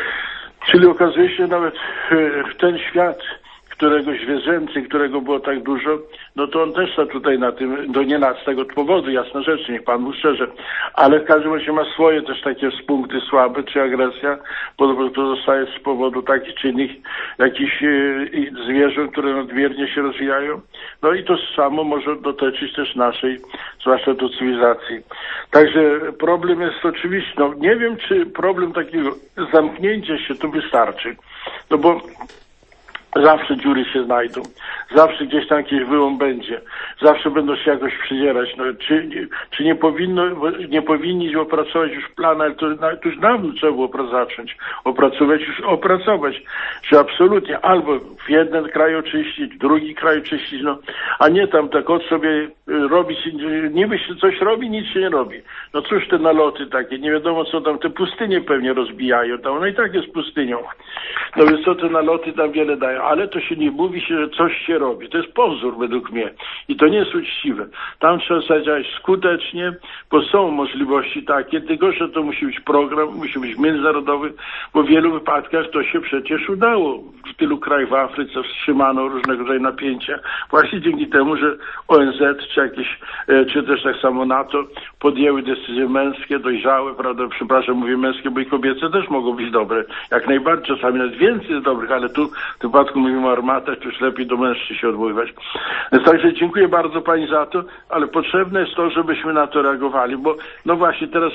[SPEAKER 2] Czyli okazuje się nawet ten świat, którego zwierzęcy, którego było tak dużo, no to on też tutaj na tym, no nie z tego powodu, jasna rzecz, niech Pan Bóg szczerze, ale w każdym razie ma swoje też takie punkty słabe, czy agresja, bo to zostaje z powodu takich czy innych jakichś zwierząt, które nadmiernie się rozwijają. No i to samo może dotyczyć też naszej, zwłaszcza do cywilizacji. Także problem jest oczywiście, no nie wiem, czy problem takiego zamknięcia się to wystarczy, no bo zawsze dziury się znajdą. Zawsze gdzieś tam jakiś wyłom będzie. Zawsze będą się jakoś przydzierać. No, czy nie powinni opracować już planu, ale to już dawno trzeba było zacząć. Opracować. Że absolutnie albo w jeden kraj oczyścić, w drugi kraj oczyścić, no, a nie tam tak od sobie robić, niby się coś robi, nic się nie robi. No cóż te naloty takie, nie wiadomo co tam, te pustynie pewnie rozbijają, tam ona i tak jest pustynią. No więc co te naloty tam wiele dają, ale to się nie mówi się, że coś się robi. To jest pozór według mnie i to nie jest uczciwe. Tam trzeba działać skutecznie, bo są możliwości takie, tylko że to musi być program, musi być międzynarodowy, bo w wielu wypadkach to się przecież udało. W tylu krajach w Afryce wstrzymano różnego rodzaju napięcia. Właśnie dzięki temu, że ONZ czy też tak samo NATO podjęły decyzje męskie, dojrzałe, prawda, przepraszam, mówię męskie, bo i kobiece też mogą być dobre. Jak najbardziej, czasami nawet więcej jest dobrych, ale tu w wypadku mówimy o armatach, to już lepiej do mężczyzn się odwoływać. Także dziękuję bardzo Pani za to, ale potrzebne jest to, żebyśmy na to reagowali, bo no właśnie teraz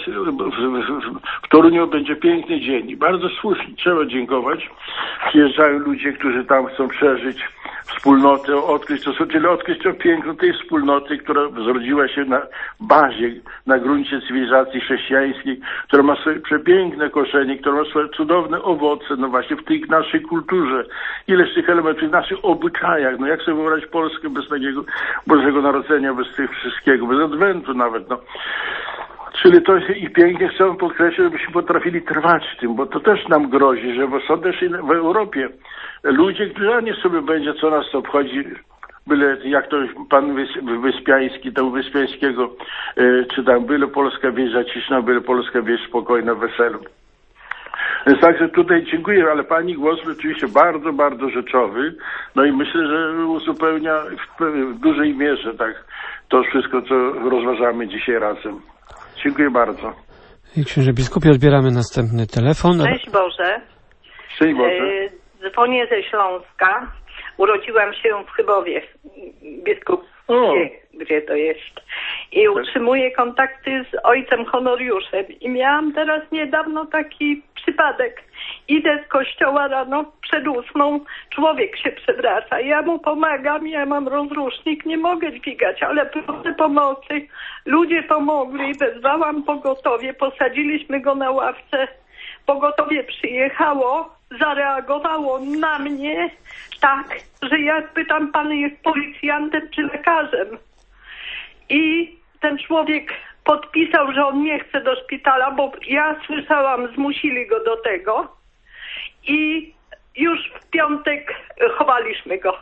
[SPEAKER 2] w Toruniu będzie piękny dzień i bardzo słusznie trzeba dziękować. Przyjeżdżają ludzie, którzy tam chcą przeżyć wspólnotę, odkryć to piękno tej wspólnoty, która zrodziła się na bazie, na gruncie cywilizacji chrześcijańskiej, która ma swoje przepiękne korzenie, która ma swoje cudowne owoce, no właśnie w tej naszej kulturze, ileż tych elementów, w naszych obyczajach, no jak sobie wyobrazić Polskę bez takiego Bożego Narodzenia, bez tych wszystkiego, bez Adwentu nawet, no. Czyli to i pięknie chcę podkreślić, żebyśmy potrafili trwać w tym, bo to też nam grozi, że bo są też w Europie ludzie, którzy nie sobie będzie, co nas to obchodzi, byle jak to pan Wyspiański, tam Wyspiańskiego, czy tam byle polska wieś zaciszna, byle polska wieś spokojna, weselu. Więc także tutaj dziękuję, ale pani głos rzeczywiście bardzo, bardzo rzeczowy, no i myślę, że uzupełnia w dużej mierze tak to wszystko, co rozważamy dzisiaj razem. Dziękuję bardzo.
[SPEAKER 1] Księże biskupie, odbieramy następny telefon.
[SPEAKER 5] Cześć Boże.
[SPEAKER 2] Cześć Boże.
[SPEAKER 5] Dzwonię ze Śląska. Urodziłam się w Chybowie, biskupie, gdzie to jest. i utrzymuję kontakty z ojcem Honoriuszem. I miałam teraz niedawno taki przypadek. Idę z kościoła rano przed 8, człowiek się przewraca. Ja mu pomagam, ja mam rozrusznik, nie mogę dźwigać, ale proszę pomocy. Ludzie pomogli, wezwałam pogotowie, posadziliśmy go na ławce. Pogotowie przyjechało, zareagowało na mnie tak, że ja pytam, pan jest policjantem czy lekarzem? I ten człowiek podpisał, że on nie chce do szpitala, bo ja słyszałam, zmusili go do tego i już w piątek chowaliśmy go.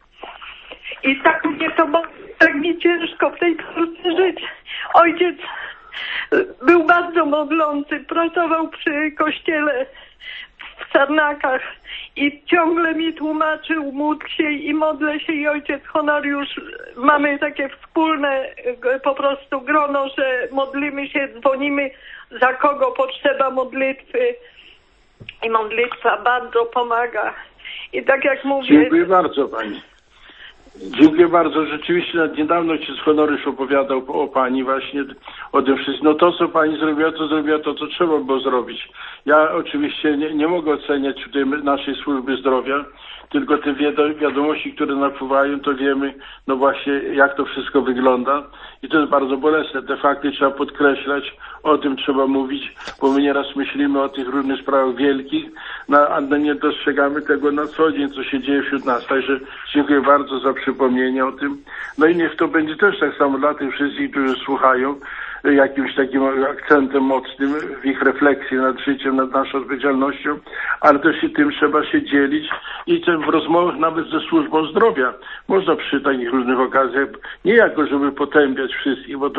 [SPEAKER 5] I tak mnie to tak mi ciężko w tej Polsce żyć. Ojciec był bardzo modlący, pracował przy kościele w Sarnakach i ciągle mi tłumaczył, módl się i modlę się, i ojciec Honoriusz, mamy takie wspólne po prostu grono, że modlimy się, dzwonimy, za kogo potrzeba modlitwy, i modlitwa bardzo pomaga. I tak jak mówię...
[SPEAKER 2] Dziękuję bardzo pani. Dziękuję bardzo. Rzeczywiście niedawno ojciec Honoriusz opowiadał o pani właśnie, o tym wszystkim. No to, co pani zrobiła, to, co trzeba było zrobić. Ja oczywiście nie mogę oceniać tutaj naszej służby zdrowia, tylko te wiadomości, które napływają, to wiemy, no właśnie, jak to wszystko wygląda. I to jest bardzo bolesne. Te fakty trzeba podkreślać, o tym trzeba mówić, bo my nieraz myślimy o tych różnych sprawach wielkich, a nie dostrzegamy tego na co dzień, co się dzieje wśród nas. Także dziękuję bardzo za przypomnienie o tym. No i niech to będzie też tak samo dla tych wszystkich, którzy słuchają, jakimś takim akcentem mocnym w ich refleksji nad życiem, nad naszą odpowiedzialnością, ale też i tym trzeba się dzielić i w rozmowach nawet ze służbą zdrowia. Można przy takich różnych okazjach, nie jako żeby potępiać wszystkich, bo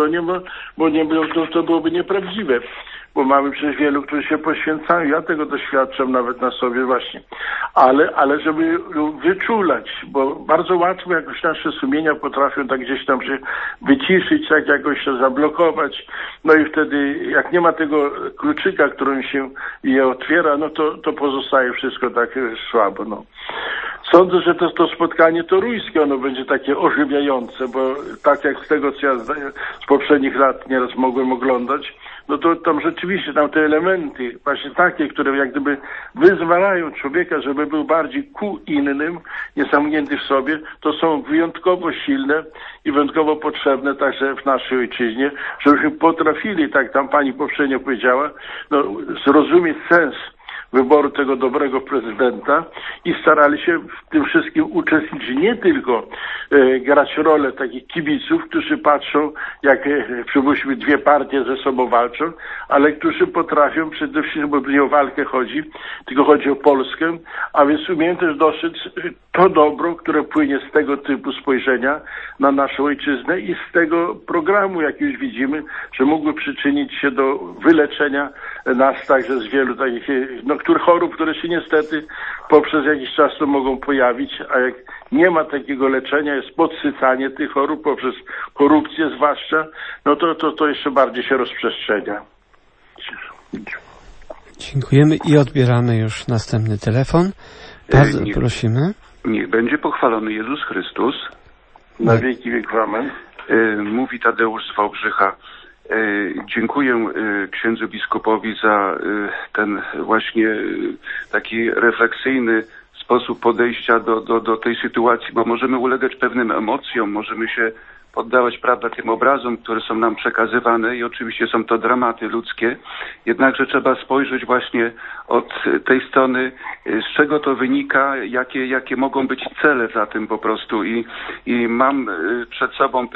[SPEAKER 2] to byłoby nieprawdziwe. Bo mamy przecież wielu, którzy się poświęcają. Ja tego doświadczam nawet na sobie właśnie. Ale żeby wyczulać, bo bardzo łatwo jakoś nasze sumienia potrafią tak gdzieś tam się wyciszyć, tak jakoś się zablokować. No i wtedy, jak nie ma tego kluczyka, którym się je otwiera, no to pozostaje wszystko tak słabo, no. Sądzę, że to spotkanie toruńskie, ono będzie takie ożywiające, bo tak jak z tego, co ja z poprzednich lat nieraz mogłem oglądać, no to tam rzeczywiście te elementy właśnie takie, które jak gdyby wyzwalają człowieka, żeby był bardziej ku innym, niezamknięty w sobie, to są wyjątkowo silne i wyjątkowo potrzebne także w naszej ojczyźnie, żebyśmy potrafili, tak tam pani poprzednio powiedziała, no, zrozumieć sens wyboru tego dobrego prezydenta i starali się w tym wszystkim uczestniczyć, nie tylko grać rolę takich kibiców, którzy patrzą, jak przypuśćmy dwie partie ze sobą walczą, ale którzy potrafią przede wszystkim, bo nie o walkę chodzi, tylko chodzi o Polskę, a więc umieją też dostrzec to dobro, które płynie z tego typu spojrzenia na naszą ojczyznę i z tego programu, jak już widzimy, że mógłby przyczynić się do wyleczenia nas także z wielu takich chorób, które się niestety poprzez jakiś czas to mogą pojawić, a jak nie ma takiego leczenia, jest podsycanie tych chorób poprzez korupcję zwłaszcza, no to jeszcze bardziej się rozprzestrzenia.
[SPEAKER 1] Dziękujemy i odbieramy już następny telefon. Bardzo prosimy.
[SPEAKER 6] Niech będzie pochwalony Jezus Chrystus.
[SPEAKER 2] Na wieki wieków. Amen.
[SPEAKER 6] Mówi Tadeusz z Wałbrzycha. Dziękuję księdzu biskupowi za ten właśnie taki refleksyjny sposób podejścia do tej sytuacji, bo możemy ulegać pewnym emocjom, możemy się poddawać, prawda, tym obrazom, które są nam przekazywane i oczywiście są to dramaty ludzkie, jednakże trzeba spojrzeć właśnie od tej strony, z czego to wynika, jakie mogą być cele za tym po prostu i mam przed sobą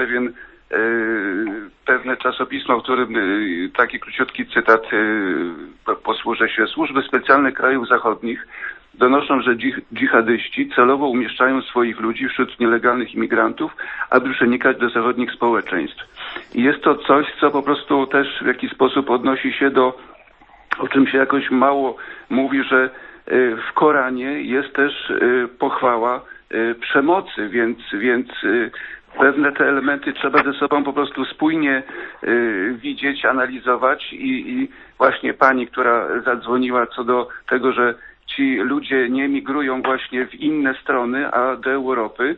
[SPEAKER 6] pewne czasopismo, w którym taki króciutki cytat posłużę się. Służby specjalne krajów zachodnich donoszą, że dżihadyści celowo umieszczają swoich ludzi wśród nielegalnych imigrantów, aby przenikać do zachodnich społeczeństw. I jest to coś, co po prostu też w jakiś sposób odnosi się o czym się jakoś mało mówi, że w Koranie jest też pochwała przemocy, więc pewne te elementy trzeba ze sobą po prostu spójnie widzieć, analizować i właśnie pani, która zadzwoniła co do tego, że ci ludzie nie emigrują właśnie w inne strony, a do Europy,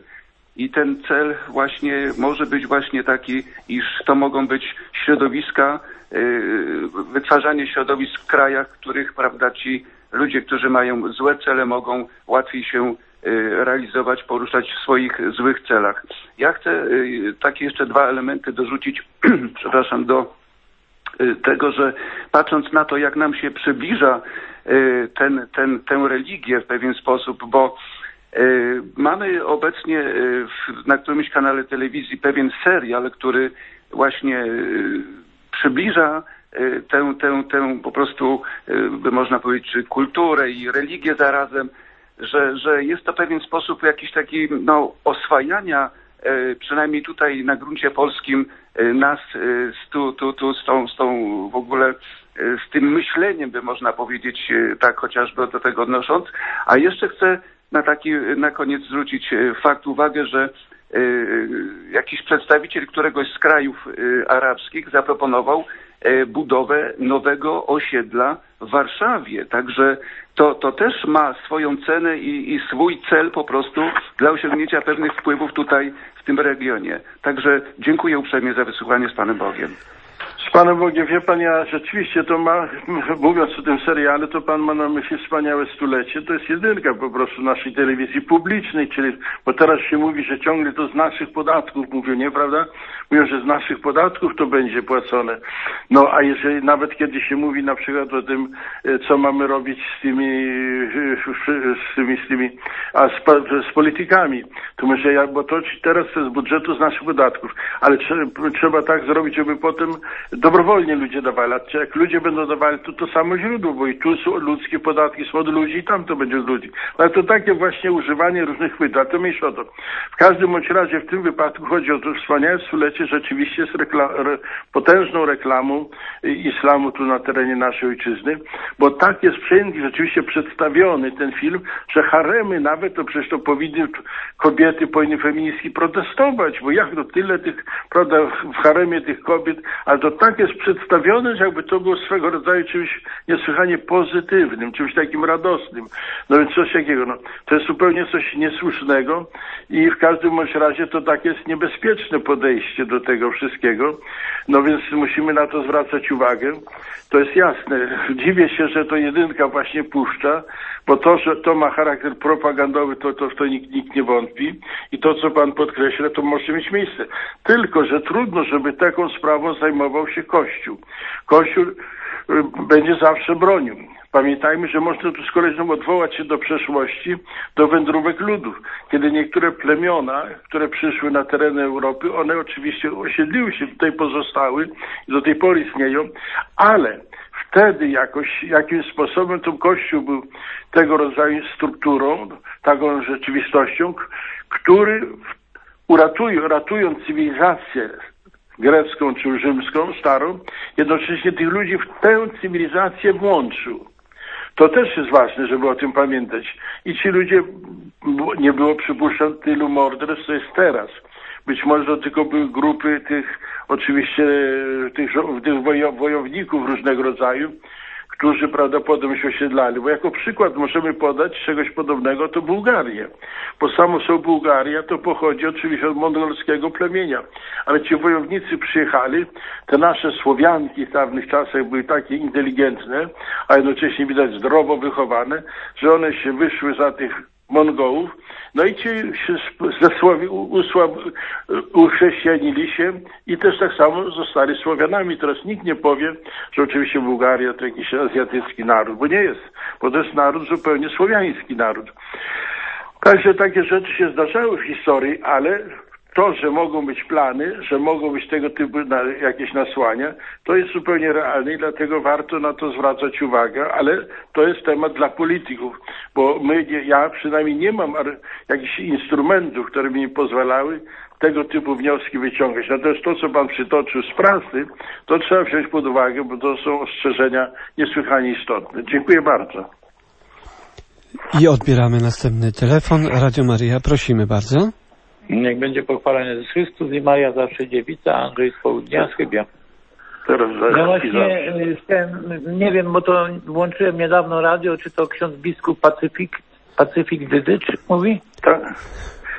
[SPEAKER 6] i ten cel właśnie może być właśnie taki, iż to mogą być środowiska, wytwarzanie środowisk w krajach, w których, prawda, ci ludzie, którzy mają złe cele, mogą łatwiej się realizować, poruszać w swoich złych celach. Ja chcę takie jeszcze 2 elementy dorzucić, przepraszam, do tego, że patrząc na to, jak nam się przybliża tę religię w pewien sposób, bo mamy obecnie na którymś kanale telewizji pewien serial, który właśnie przybliża tę po prostu, by można powiedzieć, kulturę i religię zarazem, że jest to pewien sposób jakiś taki oswajania, przynajmniej tutaj na gruncie polskim, nas z tą w ogóle z tym myśleniem, by można powiedzieć, tak chociażby do tego odnosząc. A jeszcze chcę na koniec zwrócić fakt uwagę, że jakiś przedstawiciel któregoś z krajów arabskich zaproponował budowę nowego osiedla w Warszawie. Także to też ma swoją cenę i swój cel po prostu dla osiągnięcia pewnych wpływów tutaj w tym regionie. Także dziękuję uprzejmie za wysłuchanie z Panem Bogiem.
[SPEAKER 2] Z Panem Bogiem, wie Pan, ja rzeczywiście to mówiąc o tym serialu, to Pan ma na myśli wspaniałe stulecie. To jest jedynka po prostu naszej telewizji publicznej, czyli, bo teraz się mówi, że ciągle to z naszych podatków mówią, nie, prawda? Mówią, że z naszych podatków to będzie płacone. No, a jeżeli nawet kiedy się mówi na przykład o tym, co mamy robić z politykami, to myślę, bo to teraz to z budżetu z naszych podatków, ale trzeba tak zrobić, żeby potem dobrowolnie ludzie dawali, a jak ludzie będą dawali, to samo źródło, bo i tu są ludzkie podatki, są od ludzi i tam to będzie od ludzi. Ale to takie właśnie używanie różnych chwytów, a to mniejsza o to. W każdym bądź razie w tym wypadku chodzi o to wspaniałe stulecie, rzeczywiście jest potężną reklamą islamu tu na terenie naszej ojczyzny, bo tak jest rzeczywiście przedstawiony ten film, że haremy nawet, to przecież to kobiety powinny feministki protestować, bo jak to tyle tych, prawda, w haremie tych kobiet, ale to tak jest przedstawione, że jakby to było swego rodzaju czymś niesłychanie pozytywnym, czymś takim radosnym. No więc coś takiego, to jest zupełnie coś niesłusznego i w każdym bądź razie to tak jest niebezpieczne podejście do tego wszystkiego. No więc musimy na to zwracać uwagę. To jest jasne. Dziwię się, że to jedynka właśnie puszcza, bo to, że to ma charakter propagandowy, to w to nikt nie wątpi. I to, co Pan podkreśla, to może mieć miejsce. Tylko, że trudno, żeby taką sprawą zajmował się Kościół. Kościół będzie zawsze bronił. Pamiętajmy, że można tu z kolei odwołać się do przeszłości, do wędrówek ludów. Kiedy niektóre plemiona, które przyszły na tereny Europy, one oczywiście osiedliły się, tutaj pozostały i do tej pory istnieją, ale wtedy jakimś sposobem to Kościół był tego rodzaju strukturą, taką rzeczywistością, który ratując cywilizację grecką czy rzymską, starą, jednocześnie tych ludzi w tę cywilizację włączył. To też jest ważne, żeby o tym pamiętać. I ci ludzie, nie było, przypuszczam, tylu morderstw, co jest teraz. Być może to tylko były grupy tych wojowników różnego rodzaju, którzy prawdopodobnie się osiedlali. Bo jako przykład możemy podać czegoś podobnego, to Bułgarię. Bo samo są Bułgaria, to pochodzi oczywiście od mongolskiego plemienia. Ale ci wojownicy przyjechali, te nasze Słowianki w dawnych czasach były takie inteligentne, a jednocześnie widać zdrowo wychowane, że one się wyszły za tych Mongołów, no i ci się uchrześcijanili się i też tak samo zostali Słowianami. Teraz nikt nie powie, że oczywiście Bułgaria to jakiś azjatycki naród, bo nie jest, bo to jest naród zupełnie słowiański naród. Także takie rzeczy się zdarzały w historii, ale to, że mogą być plany, że mogą być tego typu jakieś nasłania, to jest zupełnie realne i dlatego warto na to zwracać uwagę, ale to jest temat dla polityków, bo ja przynajmniej nie mam jakichś instrumentów, które mi pozwalały tego typu wnioski wyciągać. Natomiast to, co Pan przytoczył z prasy, to trzeba wziąć pod uwagę, bo to są ostrzeżenia niesłychanie istotne. Dziękuję bardzo.
[SPEAKER 1] I odbieramy następny telefon. Radio Maryja, prosimy bardzo.
[SPEAKER 7] Niech będzie pochwalony Jezus Chrystus i Maria zawsze dziewica, Andrzej z południa, z Chybia. No właśnie, nie wiem, bo to włączyłem niedawno radio, czy to ksiądz biskup Pacyfik Dydycz mówi?
[SPEAKER 2] Tak.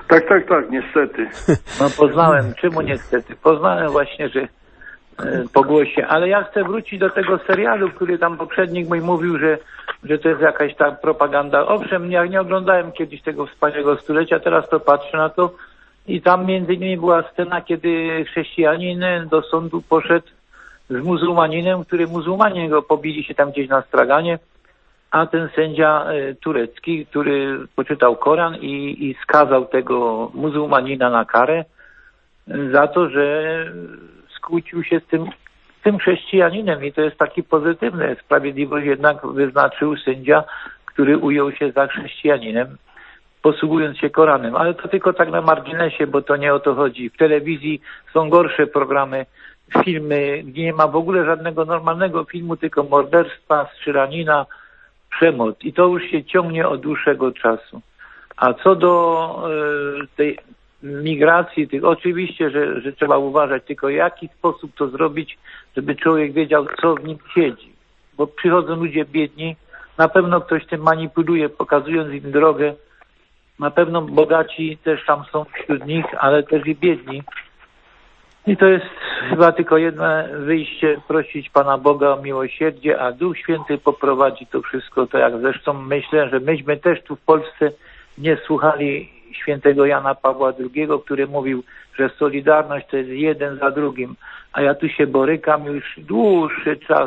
[SPEAKER 2] Tak, niestety.
[SPEAKER 7] No poznałem, czemu niestety? Poznałem właśnie, że po głosie, ale ja chcę wrócić do tego serialu, który tam poprzednik mój mówił, że to jest jakaś ta propaganda. Owszem, ja nie oglądałem kiedyś tego wspaniałego stulecia, teraz to patrzę na to i tam między innymi była scena, kiedy chrześcijanin do sądu poszedł z muzułmaninem, który muzułmanie go pobili się tam gdzieś na straganie, a ten sędzia turecki, który poczytał Koran i skazał tego muzułmanina na karę za to, że skłócił się z tym chrześcijaninem i to jest taki pozytywny. Sprawiedliwość jednak wyznaczył sędzia, który ujął się za chrześcijaninem, posługując się Koranem. Ale to tylko tak na marginesie, bo to nie o to chodzi. W telewizji są gorsze programy, filmy, gdzie nie ma w ogóle żadnego normalnego filmu, tylko morderstwa, strzelanina, przemoc. I to już się ciągnie od dłuższego czasu. A co do tej migracji, oczywiście, że trzeba uważać, tylko w jaki sposób to zrobić, żeby człowiek wiedział, co w nim siedzi. Bo przychodzą ludzie biedni, na pewno ktoś tym manipuluje, pokazując im drogę. Na pewno bogaci też tam są wśród nich, ale też i biedni. I to jest chyba tylko jedno wyjście, prosić Pana Boga o miłosierdzie, a Duch Święty poprowadzi to wszystko. To jak zresztą myślę, że myśmy też tu w Polsce nie słuchali świętego Jana Pawła II, który mówił, że solidarność to jest jeden za drugim. A ja tu się borykam już dłuższy czas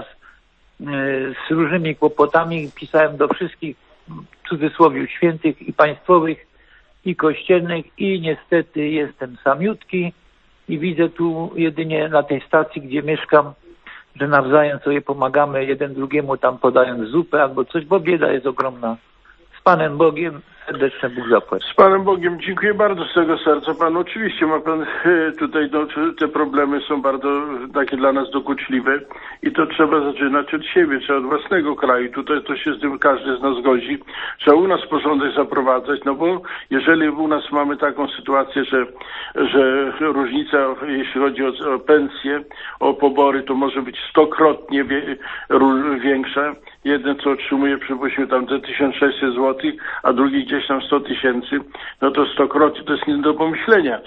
[SPEAKER 7] z różnymi kłopotami. Pisałem do wszystkich, w cudzysłowie, świętych i państwowych, i kościelnych i niestety jestem samiutki i widzę tu jedynie na tej stacji, gdzie mieszkam, że nawzajem sobie pomagamy jeden drugiemu tam podając zupę albo coś, bo bieda jest ogromna. Z Panem Bogiem, serdeczne Bóg zapłać.
[SPEAKER 2] Z Panem Bogiem, dziękuję bardzo z tego serca Panu. Oczywiście ma Pan tutaj, te problemy są bardzo takie dla nas dokuczliwe i to trzeba zaczynać od siebie, trzeba od własnego kraju. Tutaj to się z tym każdy z nas godzi. Trzeba u nas porządek zaprowadzać, no bo jeżeli u nas mamy taką sytuację, że różnica, jeśli chodzi o pensje, o pobory, to może być 100-krotnie większa. Jeden, co otrzymuje, przypuśćmy tam te 1600 zł, a drugi gdzieś tam 100 000, no to 100-krotnie to jest nie do pomyślenia.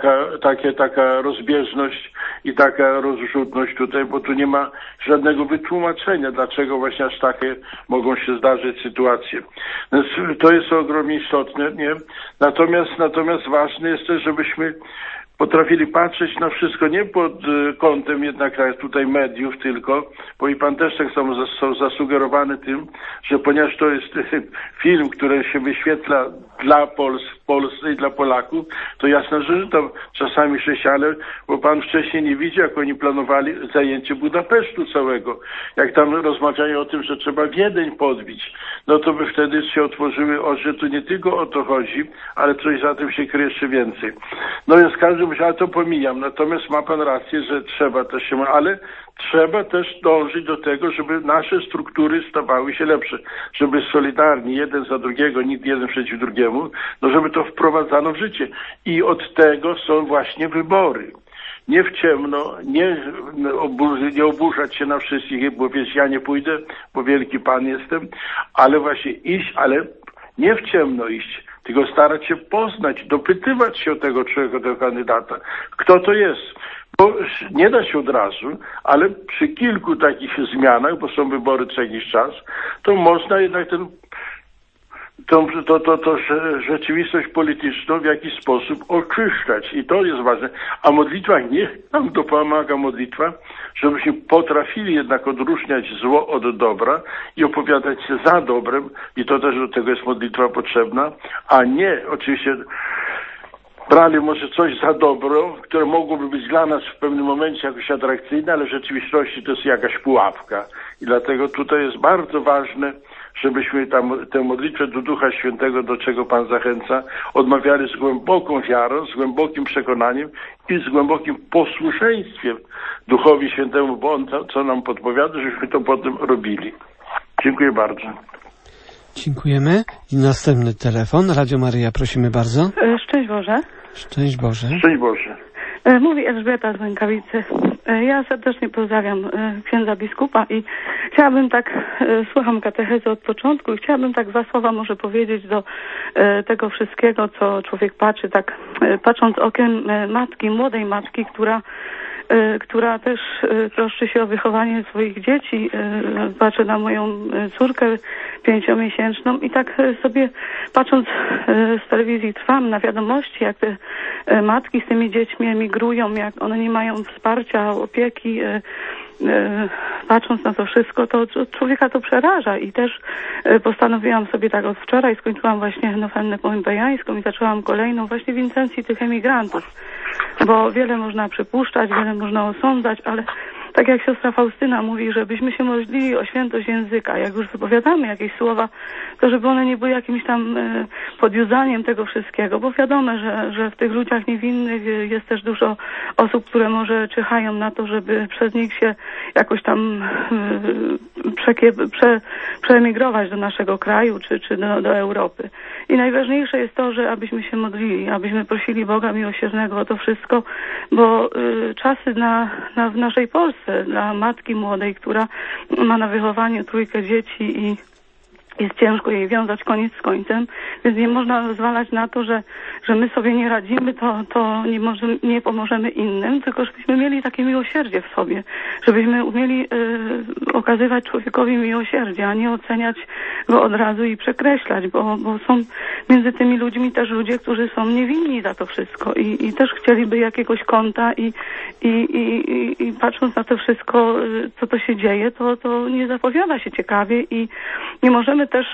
[SPEAKER 2] Taka rozbieżność i taka rozrzutność tutaj, bo tu nie ma żadnego wytłumaczenia, dlaczego właśnie aż takie mogą się zdarzyć sytuacje. Więc to jest ogromnie istotne, nie? Natomiast ważne jest też, żebyśmy potrafili patrzeć na wszystko nie pod kątem jednak tutaj mediów tylko, bo i Pan też tak samo zasugerowany tym, że ponieważ to jest film, który się wyświetla dla w Polsce i dla Polaków, to jasne, że tam czasami ale bo Pan wcześniej nie widzi, jak oni planowali zajęcie Budapesztu całego. Jak tam rozmawiają o tym, że trzeba Wiedeń podbić, no to by wtedy się otworzyły oczy, że tu nie tylko o to chodzi, ale coś za tym się kryje jeszcze więcej. No więc każdy ale to pomijam. Natomiast ma Pan rację, że trzeba też ale trzeba też dążyć do tego, żeby nasze struktury stawały się lepsze, żeby solidarni jeden za drugiego, nikt jeden przeciw drugiemu, no żeby to wprowadzano w życie. I od tego są właśnie wybory. Nie w ciemno, nie oburzać się na wszystkich, bo wiesz, ja nie pójdę, bo wielki Pan jestem, ale właśnie iść, ale nie w ciemno iść, tylko starać się poznać, dopytywać się o tego człowieka, tego kandydata. Kto to jest? Bo nie da się od razu, ale przy kilku takich zmianach, bo są wybory co jakiś czas, to można jednak tą rzeczywistość polityczną w jakiś sposób oczyszczać. I to jest ważne. A modlitwa, niech nam to pomaga modlitwa, żebyśmy potrafili jednak odróżniać zło od dobra i opowiadać się za dobrem. I to też do tego jest modlitwa potrzebna, a nie oczywiście brali może coś za dobro, które mogłoby być dla nas w pewnym momencie jakoś atrakcyjne, ale w rzeczywistości to jest jakaś pułapka. I dlatego tutaj jest bardzo ważne, żebyśmy tę modlitwę do Ducha Świętego, do czego Pan zachęca, odmawiali z głęboką wiarą, z głębokim przekonaniem i z głębokim posłuszeństwem Duchowi Świętemu, bo On co nam podpowiada, żebyśmy to potem robili. Dziękuję bardzo.
[SPEAKER 1] Dziękujemy. I następny telefon. Radio Maryja, prosimy bardzo.
[SPEAKER 8] Szczęść Boże.
[SPEAKER 1] Szczęść Boże.
[SPEAKER 2] Szczęść Boże.
[SPEAKER 8] Mówi Elżbieta z Rękawicy. Ja serdecznie pozdrawiam księdza biskupa i chciałabym tak, słucham katechezy od początku i chciałabym tak 2 słowa może powiedzieć do tego wszystkiego, co człowiek patrzy, tak patrząc okiem matki, młodej matki, która też troszczy się o wychowanie swoich dzieci. Patrzę na moją córkę 5-miesięczną i tak sobie patrząc z telewizji Trwam na wiadomości, jak te matki z tymi dziećmi emigrują, jak one nie mają wsparcia, opieki, patrząc na to wszystko, to człowieka to przeraża i też postanowiłam sobie tak od wczoraj, skończyłam właśnie nowennę pompejańską i zaczęłam kolejną właśnie w intencji tych emigrantów, bo wiele można przypuszczać, wiele można osądzać, ale tak jak siostra Faustyna mówi, żebyśmy się modlili o świętość języka. Jak już wypowiadamy jakieś słowa, to żeby one nie były jakimś tam podjudzaniem tego wszystkiego, bo wiadomo, że w tych ludziach niewinnych jest też dużo osób, które może czyhają na to, żeby przez nich się jakoś tam przeemigrować do naszego kraju czy do Europy. I najważniejsze jest to, że abyśmy się modlili, abyśmy prosili Boga Miłosiernego o to wszystko, bo czasy w naszej Polsce dla matki młodej, która ma na wychowaniu 3 dzieci i jest ciężko jej wiązać koniec z końcem, więc nie można zwalać na to, że my sobie nie radzimy, to nie pomożemy innym, tylko żebyśmy mieli takie miłosierdzie w sobie, żebyśmy umieli okazywać człowiekowi miłosierdzie, a nie oceniać go od razu i przekreślać, bo są między tymi ludźmi też ludzie, którzy są niewinni za to wszystko i też chcieliby jakiegoś kąta i patrząc na to wszystko, co to się dzieje, to nie zapowiada się ciekawie i nie możemy też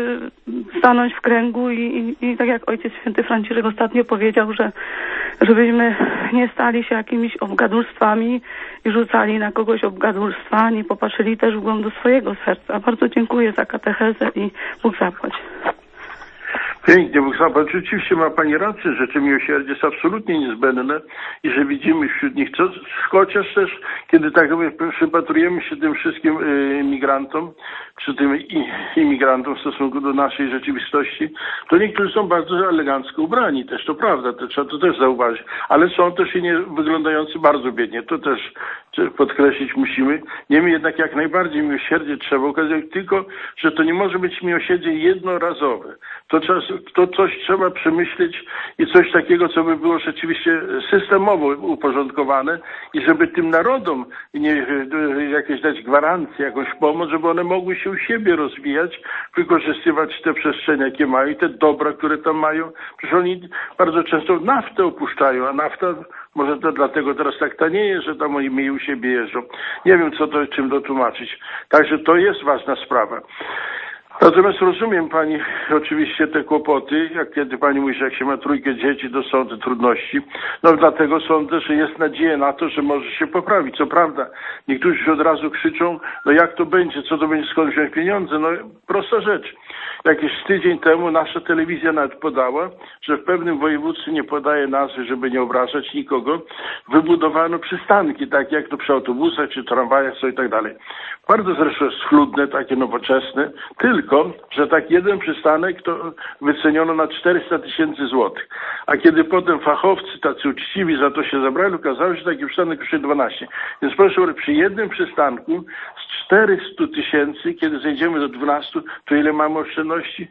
[SPEAKER 8] stanąć w kręgu i tak jak Ojciec Święty Franciszek ostatnio powiedział, żebyśmy nie stali się jakimiś obgadulstwami i rzucali na kogoś obgadulstwa, nie popatrzyli też w głąb do swojego serca. Bardzo dziękuję za katechezę i Bóg zapłać.
[SPEAKER 2] Pięknie, Bóg zapłać. Rzeczywiście ma Pani rację, że to miłosierdzie jest absolutnie niezbędne i że widzimy wśród nich coś, chociaż też, kiedy tak przypatrujemy się tym wszystkim migrantom, czy tym imigrantom w stosunku do naszej rzeczywistości, to niektórzy są bardzo elegancko ubrani też, to prawda, to trzeba to też zauważyć, ale są też i nie wyglądający bardzo biednie, to też podkreślić musimy. Niemniej jednak jak najbardziej miłosierdzie trzeba ukazać, tylko że to nie może być miłosierdzie jednorazowe. To coś trzeba przemyśleć i coś takiego, co by było rzeczywiście systemowo uporządkowane i żeby tym narodom jakieś dać gwarancje, jakąś pomoc, żeby one mogły się u siebie rozwijać, wykorzystywać te przestrzenie, jakie mają i te dobra, które tam mają. Przecież oni bardzo często naftę opuszczają, a nafta może to dlatego teraz tak tanieje, że tam oni mniej u siebie jeżdżą. Nie wiem, czym to tłumaczyć. Także to jest ważna sprawa. Natomiast rozumiem Pani oczywiście te kłopoty, kiedy Pani mówi, że jak się ma 3 dzieci, to są te trudności. No dlatego sądzę, że jest nadzieja na to, że może się poprawić. Co prawda, niektórzy się od razu krzyczą, no jak to będzie, co to będzie, skąd wziąć pieniądze? No prosta rzecz. Jakiś tydzień temu nasza telewizja nawet podała, że w pewnym województwie, nie podaje nazwy, żeby nie obrażać nikogo, wybudowano przystanki, tak jak to przy autobusach czy tramwajach, co i tak dalej. Bardzo zresztą schludne, takie nowoczesne, tylko, że tak jeden przystanek to wyceniono na 400 000 złotych. A kiedy potem fachowcy, tacy uczciwi za to się zabrali, okazało się, że taki przystanek kosztuje 12. Więc proszę, przy jednym przystanku z 400 000, kiedy zejdziemy do 12, to ile mamy oszczędności?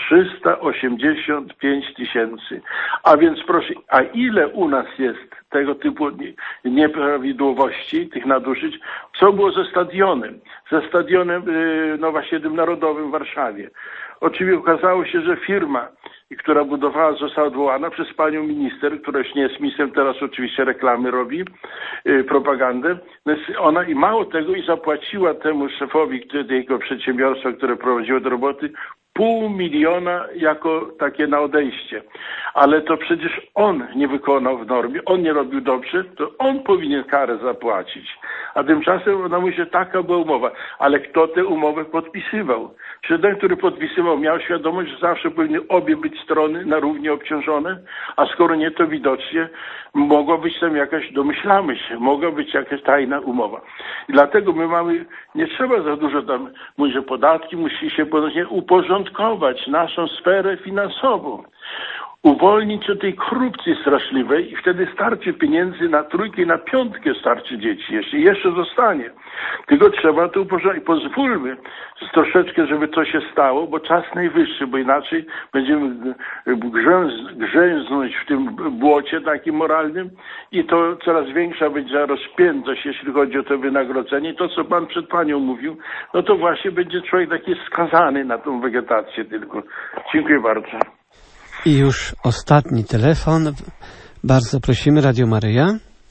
[SPEAKER 2] 385 000. A więc proszę, a ile u nas jest tego typu nieprawidłowości, tych nadużyć? Co było ze stadionem? Ze stadionem właśnie tym narodowym w Warszawie. Oczywiście okazało się, że firma, która budowała, została odwołana przez panią minister, która już nie jest ministrem, teraz oczywiście reklamy robi, propagandę. Ona i mało tego i zapłaciła temu szefowi tego przedsiębiorstwa, które prowadziło do roboty, 500 000 jako takie na odejście. Ale to przecież on nie wykonał w normie, on nie robił dobrze, to on powinien karę zapłacić. A tymczasem ona mówi, że taka była umowa. Ale kto tę umowę podpisywał? Czy ten, który podpisywał, miał świadomość, że zawsze powinny obie być strony na równi obciążone? A skoro nie, to widocznie mogła być tam jakaś, domyślamy się, mogła być jakaś tajna umowa. I dlatego my mamy, nie trzeba za dużo tam mówić, że podatki musi się uporządkować naszą sferę finansową. uwolnić od tej korupcji straszliwej i wtedy starczy pieniędzy na trójkę i na piątkę starczy dzieci. Jeszcze zostanie. Tylko trzeba to uporządnić. Pozwólmy troszeczkę, żeby to się stało, bo czas najwyższy, bo inaczej będziemy grzęznąć w tym błocie takim moralnym i to coraz większa będzie rozpiętość, jeśli chodzi o to wynagrodzenie. To, co pan przed panią mówił, no to właśnie będzie człowiek taki skazany na tą wegetację tylko. Dziękuję bardzo.
[SPEAKER 1] I już ostatni telefon. Bardzo prosimy, Radio Maryja.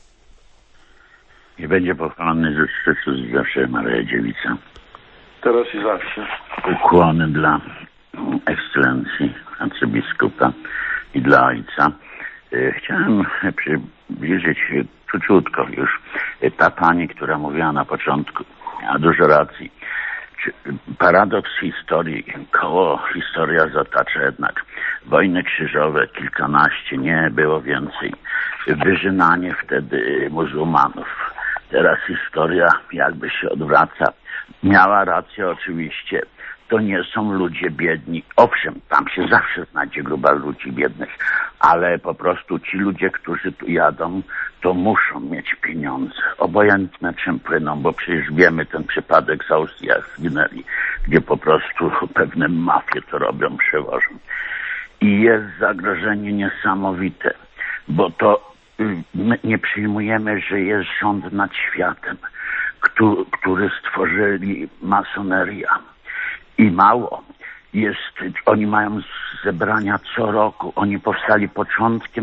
[SPEAKER 9] I będzie pochwalony Jezus Chrystus zawsze, Maryja Dziewica.
[SPEAKER 2] Teraz i zawsze.
[SPEAKER 9] Ukłony dla ekscelencji arcybiskupa i dla ojca. Chciałem przybliżyć króciutko już ta pani, która mówiła na początku, miała dużo racji. Paradoks historii, koło historia zatacza jednak. Wojny krzyżowe, kilkanaście, nie było więcej. Wyżynanie wtedy muzułmanów. Teraz historia jakby się odwraca. Miała rację oczywiście. To nie są ludzie biedni. Owszem, tam się zawsze znajdzie grupa ludzi biednych, ale po prostu ci ludzie, którzy tu jadą, to muszą mieć pieniądze. Obojętne czym płyną, bo przecież wiemy ten przypadek z Austrii, jak zginęli, gdzie po prostu pewne mafie to robią, przewożą. I jest zagrożenie niesamowite, bo to my nie przyjmujemy, że jest rząd nad światem, który stworzyli masoneria. I mało jest, oni mają zebrania co roku, oni powstali początkiem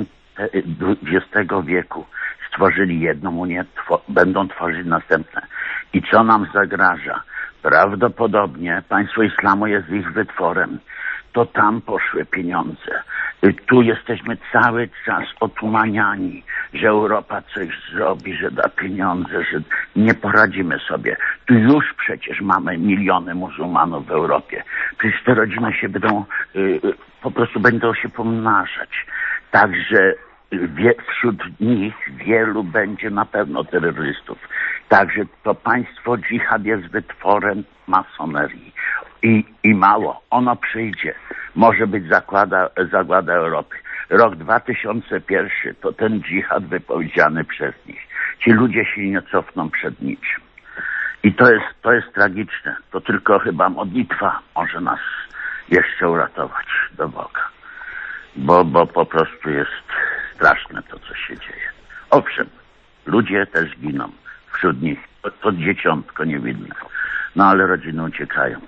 [SPEAKER 9] XX wieku, stworzyli jedną Unię, będą tworzyć następne. I co nam zagraża? Prawdopodobnie państwo islamu jest ich wytworem. To tam poszły pieniądze. Tu jesteśmy cały czas otumaniani, że Europa coś zrobi, że da pieniądze, że nie poradzimy sobie. Tu już przecież mamy miliony muzułmanów w Europie. Przecież te rodziny się będą, po prostu będą się pomnażać. Także wśród nich wielu będzie na pewno terrorystów. Także to państwo dżihad jest wytworem masonerii. I mało. Ono przyjdzie. Może być zagłada Europy. Rok 2001 to ten dżihad wypowiedziany przez nich. Ci ludzie się nie cofną przed niczym. I to jest tragiczne. To tylko chyba modlitwa może nas jeszcze uratować do Boga. Bo po prostu jest straszne to, co się dzieje. Owszem, ludzie też giną. Wśród nich to dzieciątko niewinne. No ale rodziny uciekają.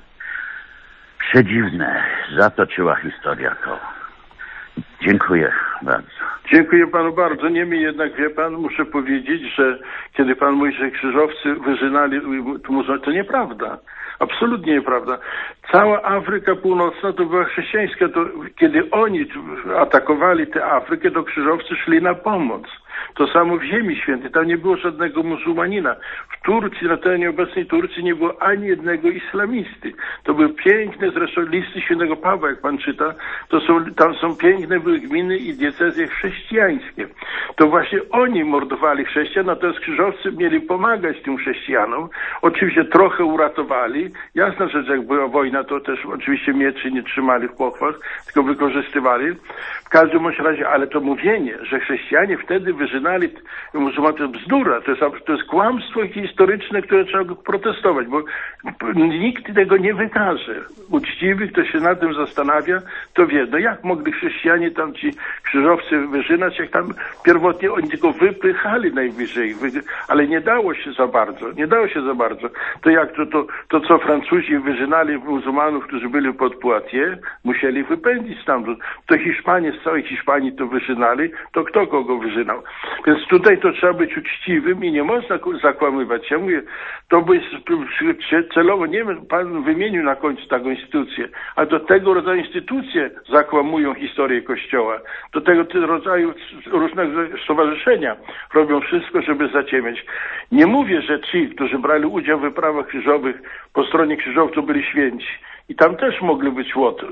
[SPEAKER 9] Przedziwne. Zatoczyła historia koło. Dziękuję bardzo.
[SPEAKER 2] Dziękuję panu bardzo. Niemniej jednak, wie pan, muszę powiedzieć, że kiedy pan mówi, że krzyżowcy wyżynali, to nieprawda. Absolutnie nieprawda. Cała Afryka Północna to była chrześcijańska. To, kiedy oni atakowali tę Afrykę, to krzyżowcy szli na pomoc. To samo w Ziemi Świętej. Tam nie było żadnego muzułmanina. W Turcji, na terenie obecnej Turcji nie było ani jednego islamisty. To były piękne, zresztą listy świętego Pawła, jak pan czyta, tam są piękne były gminy i diecezje chrześcijańskie. To właśnie oni mordowali chrześcijan, natomiast krzyżowcy mieli pomagać tym chrześcijanom. Oczywiście trochę uratowali. Jasna rzecz, jak była wojna, to też oczywiście mieczy nie trzymali w pochwach, tylko wykorzystywali. W każdym bądź razie, ale to mówienie, że chrześcijanie wtedy wyżynali muzułmanów, to jest bzdura, to jest kłamstwo historyczne, które trzeba protestować, bo nikt tego nie wykaże. Uczciwy, kto się nad tym zastanawia, to wie, no jak mogli chrześcijanie tam ci krzyżowcy wyżynać, jak tam pierwotnie oni tylko wypychali najwyżej, ale nie dało się za bardzo. To jak to co Francuzi wyżynali muzułmanów, którzy byli pod Poitiers, musieli wypędzić stamtąd. To Hiszpanie z całej Hiszpanii to wyżynali, to kto kogo wyżynał? Więc tutaj to trzeba być uczciwym i nie można zakłamywać. Ja mówię, to by celowo, nie wiem, pan wymienił na końcu taką instytucję, ale do tego rodzaju instytucje zakłamują historię Kościoła. Do tego rodzaju różnego stowarzyszenia robią wszystko, żeby zaciemiać. Nie mówię, że ci, którzy brali udział w wyprawach krzyżowych po stronie krzyżowców byli święci. I tam też mogły być łotry,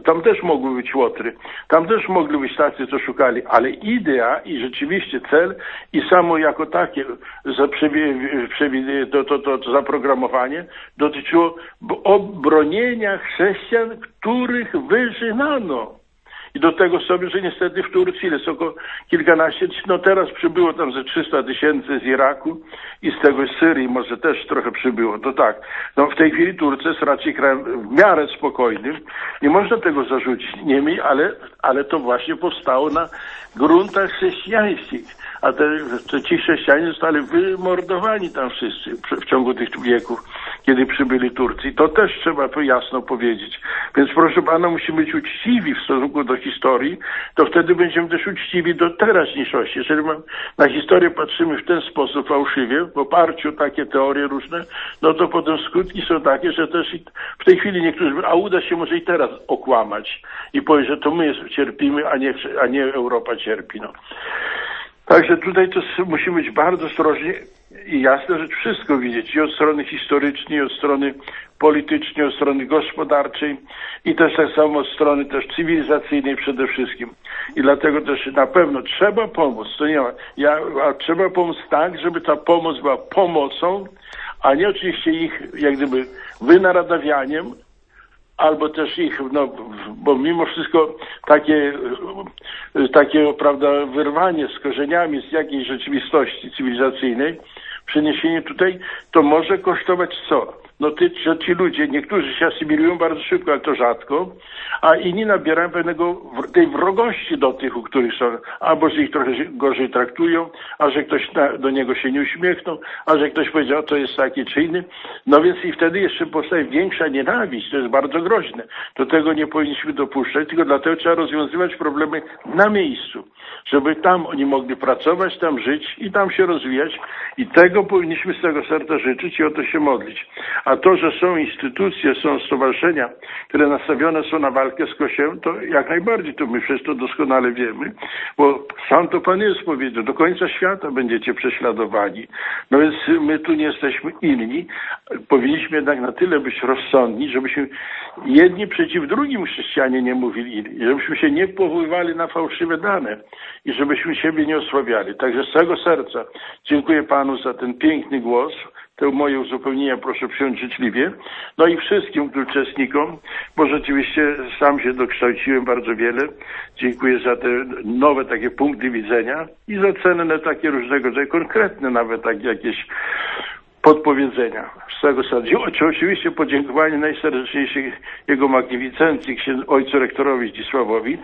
[SPEAKER 2] tam też mogli być tacy, co szukali, ale idea i rzeczywiście cel i samo jako takie to zaprogramowanie dotyczyło obronienia chrześcijan, których wyżynano. I do tego sobie, że niestety w Turcji jest około kilkanaście, no teraz przybyło tam ze 300 000 z Iraku i z tego z Syrii może też trochę przybyło. To tak, no w tej chwili Turcja jest raczej krajem w miarę spokojnym. Nie można tego zarzucić Niemniej, ale to właśnie powstało na gruntach chrześcijańskich. A ci chrześcijanie zostali wymordowani tam wszyscy w ciągu tych wieków, kiedy przybyli Turcji. To też trzeba to jasno powiedzieć. Więc proszę pana, musimy być uczciwi w stosunku do historii, to wtedy będziemy też uczciwi do teraźniejszości. Jeżeli na historię patrzymy w ten sposób fałszywie, w oparciu o takie teorie różne, no to potem skutki są takie, że też w tej chwili niektórzy, a uda się może i teraz okłamać i powiedzieć, że to my cierpimy, a nie Europa cierpi. No. Także tutaj to musimy być bardzo ostrożni i jasne, że wszystko widzieć i od strony historycznej, i od strony politycznej, od strony gospodarczej i też tak samo od strony też cywilizacyjnej przede wszystkim. I dlatego też na pewno trzeba pomóc, to nie ma, trzeba pomóc tak, żeby ta pomoc była pomocą, a nie oczywiście ich jak gdyby wynaradawianiem, albo też ich, no, bo mimo wszystko takie, prawda, wyrwanie z korzeniami z jakiejś rzeczywistości cywilizacyjnej, przeniesienie tutaj, to może kosztować co? No ci ludzie, niektórzy się asymilują bardzo szybko, ale to rzadko, a inni nabierają tej wrogości do tych, u których są, albo że ich trochę gorzej traktują, a że ktoś do niego się nie uśmiechnął, a że ktoś powiedział, to jest taki czy inny. No więc i wtedy jeszcze powstaje większa nienawiść, to jest bardzo groźne. Do tego nie powinniśmy dopuszczać, tylko dlatego trzeba rozwiązywać problemy na miejscu, żeby tam oni mogli pracować, tam żyć i tam się rozwijać i tego powinniśmy z tego serca życzyć i o to się modlić. A to, że są instytucje, są stowarzyszenia, które nastawione są na walkę z Kościołem, to jak najbardziej, to my wszyscy to doskonale wiemy, bo sam to Pan Jezus powiedział, do końca świata będziecie prześladowani. No więc my tu nie jesteśmy inni. Powinniśmy jednak na tyle być rozsądni, żebyśmy jedni przeciw drugim chrześcijanie nie mówili, żebyśmy się nie powoływali na fałszywe dane i żebyśmy siebie nie osłabiali. Także z całego serca dziękuję Panu za ten piękny głos. Te moje uzupełnienia proszę przyjąć życzliwie. No i wszystkim uczestnikom, bo rzeczywiście sam się dokształciłem bardzo wiele. Dziękuję za te nowe takie punkty widzenia i za cenne takie różnego rodzaju, konkretne nawet takie jakieś podpowiedzenia. Z tego serca. Oczywiście podziękowanie najserdeczniejszej Jego Magnificencji, ojcu rektorowi Zdzisławowi,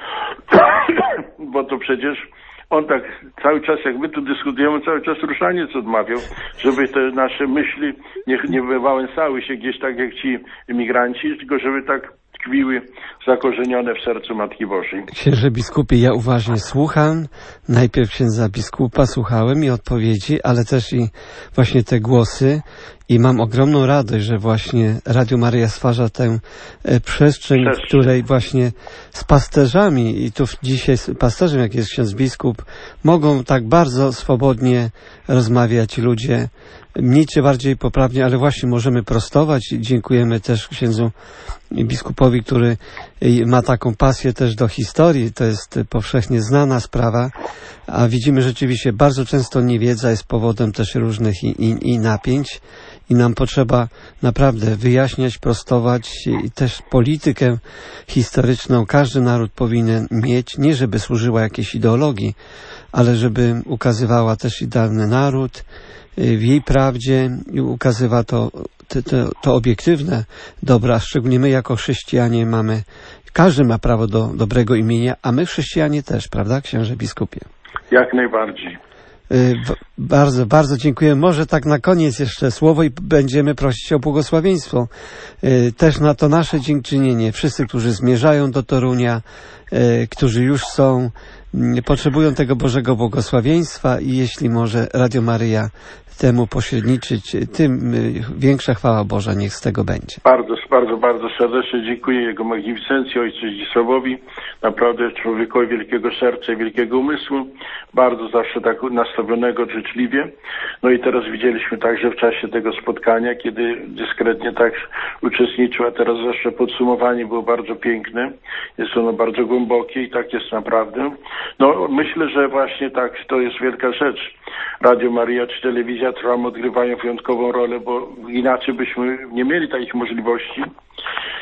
[SPEAKER 2] bo to przecież on tak cały czas, jak my tu dyskutujemy, cały czas ruszaniec odmawiał, żeby te nasze myśli nie wywałęsały się gdzieś tak jak ci emigranci, tylko żeby tak tkwiły zakorzenione w sercu Matki Bożej.
[SPEAKER 1] Księże biskupie, ja uważnie słucham. Najpierw księdza biskupa słuchałem i odpowiedzi, ale też i właśnie te głosy. I mam ogromną radość, że właśnie Radio Maryja stwarza tę przestrzeń, w której właśnie z pasterzami, i tu dzisiaj z pasterzem, jak jest ksiądz biskup, mogą tak bardzo swobodnie rozmawiać ludzie, mniej czy bardziej poprawnie, ale właśnie możemy prostować. Dziękujemy też księdzu biskupowi, który ma taką pasję też do historii. To jest powszechnie znana sprawa, a widzimy rzeczywiście bardzo często niewiedza jest powodem też różnych i napięć. I nam potrzeba naprawdę wyjaśniać, prostować i też politykę historyczną każdy naród powinien mieć, nie żeby służyła jakiejś ideologii, ale żeby ukazywała też i dany naród w jej prawdzie i ukazywa to obiektywne dobra, szczególnie my jako chrześcijanie każdy ma prawo do dobrego imienia, a my chrześcijanie też, prawda, księże biskupie?
[SPEAKER 2] Jak najbardziej.
[SPEAKER 1] Bardzo, bardzo dziękuję. Może tak na koniec jeszcze słowo i będziemy prosić o błogosławieństwo. Też na to nasze dziękczynienie. Wszyscy, którzy zmierzają do Torunia, którzy już są, potrzebują tego Bożego błogosławieństwa i jeśli może Radio Maryja temu pośredniczyć, tym większa chwała Boża niech z tego będzie.
[SPEAKER 2] Bardzo serdecznie dziękuję Jego Magnificencji, Ojcu Zdzisławowi, naprawdę człowiekowi wielkiego serca i wielkiego umysłu, bardzo zawsze tak nastawionego życzliwie. No i teraz widzieliśmy także w czasie tego spotkania, kiedy dyskretnie tak uczestniczył, a teraz zawsze podsumowanie było bardzo piękne, jest ono bardzo głębokie i tak jest naprawdę. No myślę, że właśnie tak, to jest wielka rzecz. Radio Maryja czy telewizja Trwam odgrywają wyjątkową rolę, bo inaczej byśmy nie mieli takich możliwości.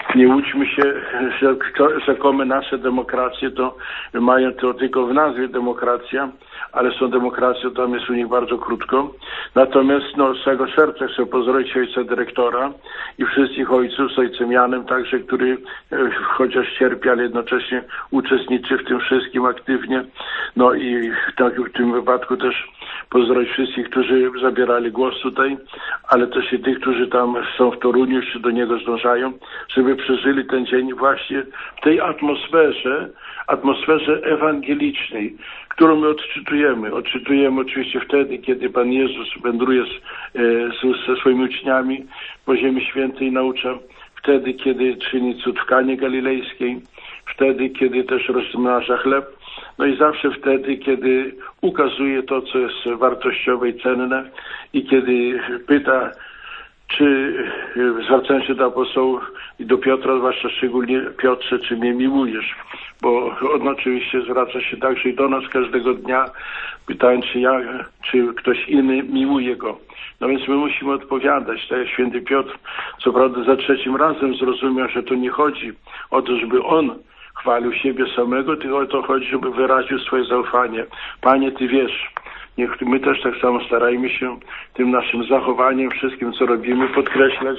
[SPEAKER 2] Nie łudźmy się, że rzekome nasze demokracje to mają to tylko w nazwie demokracja, ale są demokracje, tam jest u nich bardzo krótko. Natomiast z całego serca chcę pozdrowić ojca dyrektora i wszystkich ojców z ojcem Janem, także, który chociaż cierpi, ale jednocześnie uczestniczy w tym wszystkim aktywnie. No i w tym wypadku też pozdrowić wszystkich, którzy zabierali głos tutaj, ale też i tych, którzy tam są w Toruniu, jeszcze do niego zdążają, żeby przeżyli ten dzień właśnie w tej atmosferze ewangelicznej, którą my odczytujemy. Odczytujemy oczywiście wtedy, kiedy Pan Jezus wędruje ze swoimi uczniami po Ziemi Świętej, naucza, wtedy, kiedy czyni cud w Kanie Galilejskiej, wtedy, kiedy też rozmnaża chleb, no i zawsze wtedy, kiedy ukazuje to, co jest wartościowe i cenne i kiedy pyta, czy zwracając się do apostołów i do Piotra, zwłaszcza szczególnie Piotrze, czy mnie miłujesz? Bo on oczywiście zwraca się także i do nas każdego dnia, pytając się, czy ktoś inny miłuje go. No więc my musimy odpowiadać. Tak jak święty Piotr, co prawda za trzecim razem zrozumiał, że to nie chodzi o to, żeby on chwalił siebie samego, tylko o to chodzi, żeby wyraził swoje zaufanie. Panie, Ty wiesz. Niech my też tak samo starajmy się tym naszym zachowaniem, wszystkim co robimy, podkreślać,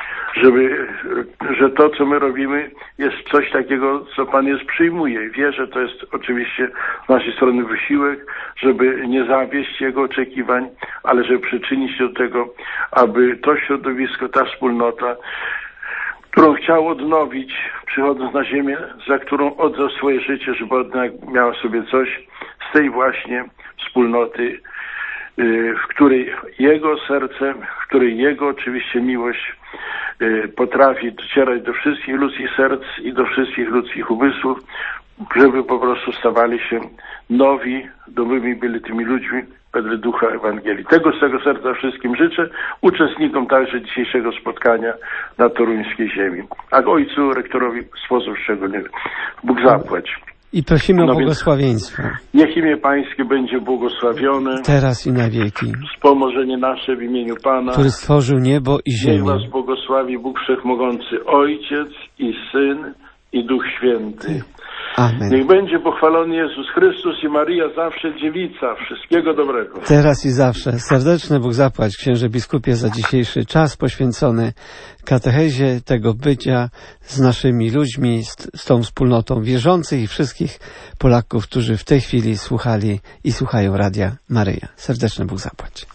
[SPEAKER 2] że to co my robimy jest coś takiego, co Pan Jezus przyjmuje. Wie, że to jest oczywiście z naszej strony wysiłek, żeby nie zawieść Jego oczekiwań, ale żeby przyczynić się do tego, aby to środowisko, ta wspólnota, którą chciał odnowić, przychodząc na ziemię, za którą oddał swoje życie, żeby jednak miała sobie coś z tej właśnie wspólnoty, w której jego serce, w której jego oczywiście miłość potrafi docierać do wszystkich ludzkich serc i do wszystkich ludzkich umysłów, żeby po prostu stawali się nowi, nowymi byli tymi ludźmi wedle ducha Ewangelii. Tego z tego serca wszystkim życzę, uczestnikom także dzisiejszego spotkania na toruńskiej ziemi. A ojcu rektorowi w sposób szczególny Bóg zapłać.
[SPEAKER 1] I prosimy o błogosławieństwo.
[SPEAKER 2] Niech imię Pańskie będzie błogosławione.
[SPEAKER 1] Teraz i na wieki.
[SPEAKER 2] Wspomożenie nasze w imieniu Pana,
[SPEAKER 1] który stworzył niebo i ziemię.
[SPEAKER 2] Niech was błogosławi Bóg Wszechmogący, Ojciec i Syn i Duch Święty.
[SPEAKER 1] Amen.
[SPEAKER 2] Niech będzie pochwalony Jezus Chrystus i Maria zawsze dziewica. Wszystkiego dobrego.
[SPEAKER 1] Teraz i zawsze. Serdeczny Bóg zapłać, księże biskupie, za dzisiejszy czas poświęcony katechezie tego bycia z naszymi ludźmi, z tą wspólnotą wierzących i wszystkich Polaków, którzy w tej chwili słuchali i słuchają Radia Maryja. Serdeczny Bóg zapłać.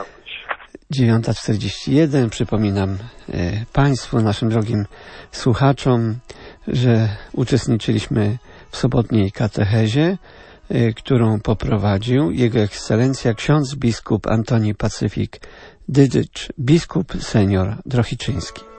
[SPEAKER 1] 9:41. Przypominam Państwu, naszym drogim słuchaczom, że uczestniczyliśmy w sobotniej katechezie, którą poprowadził Jego Ekscelencja ksiądz biskup Antoni Pacyfik Dydycz, biskup senior Drohiczyński.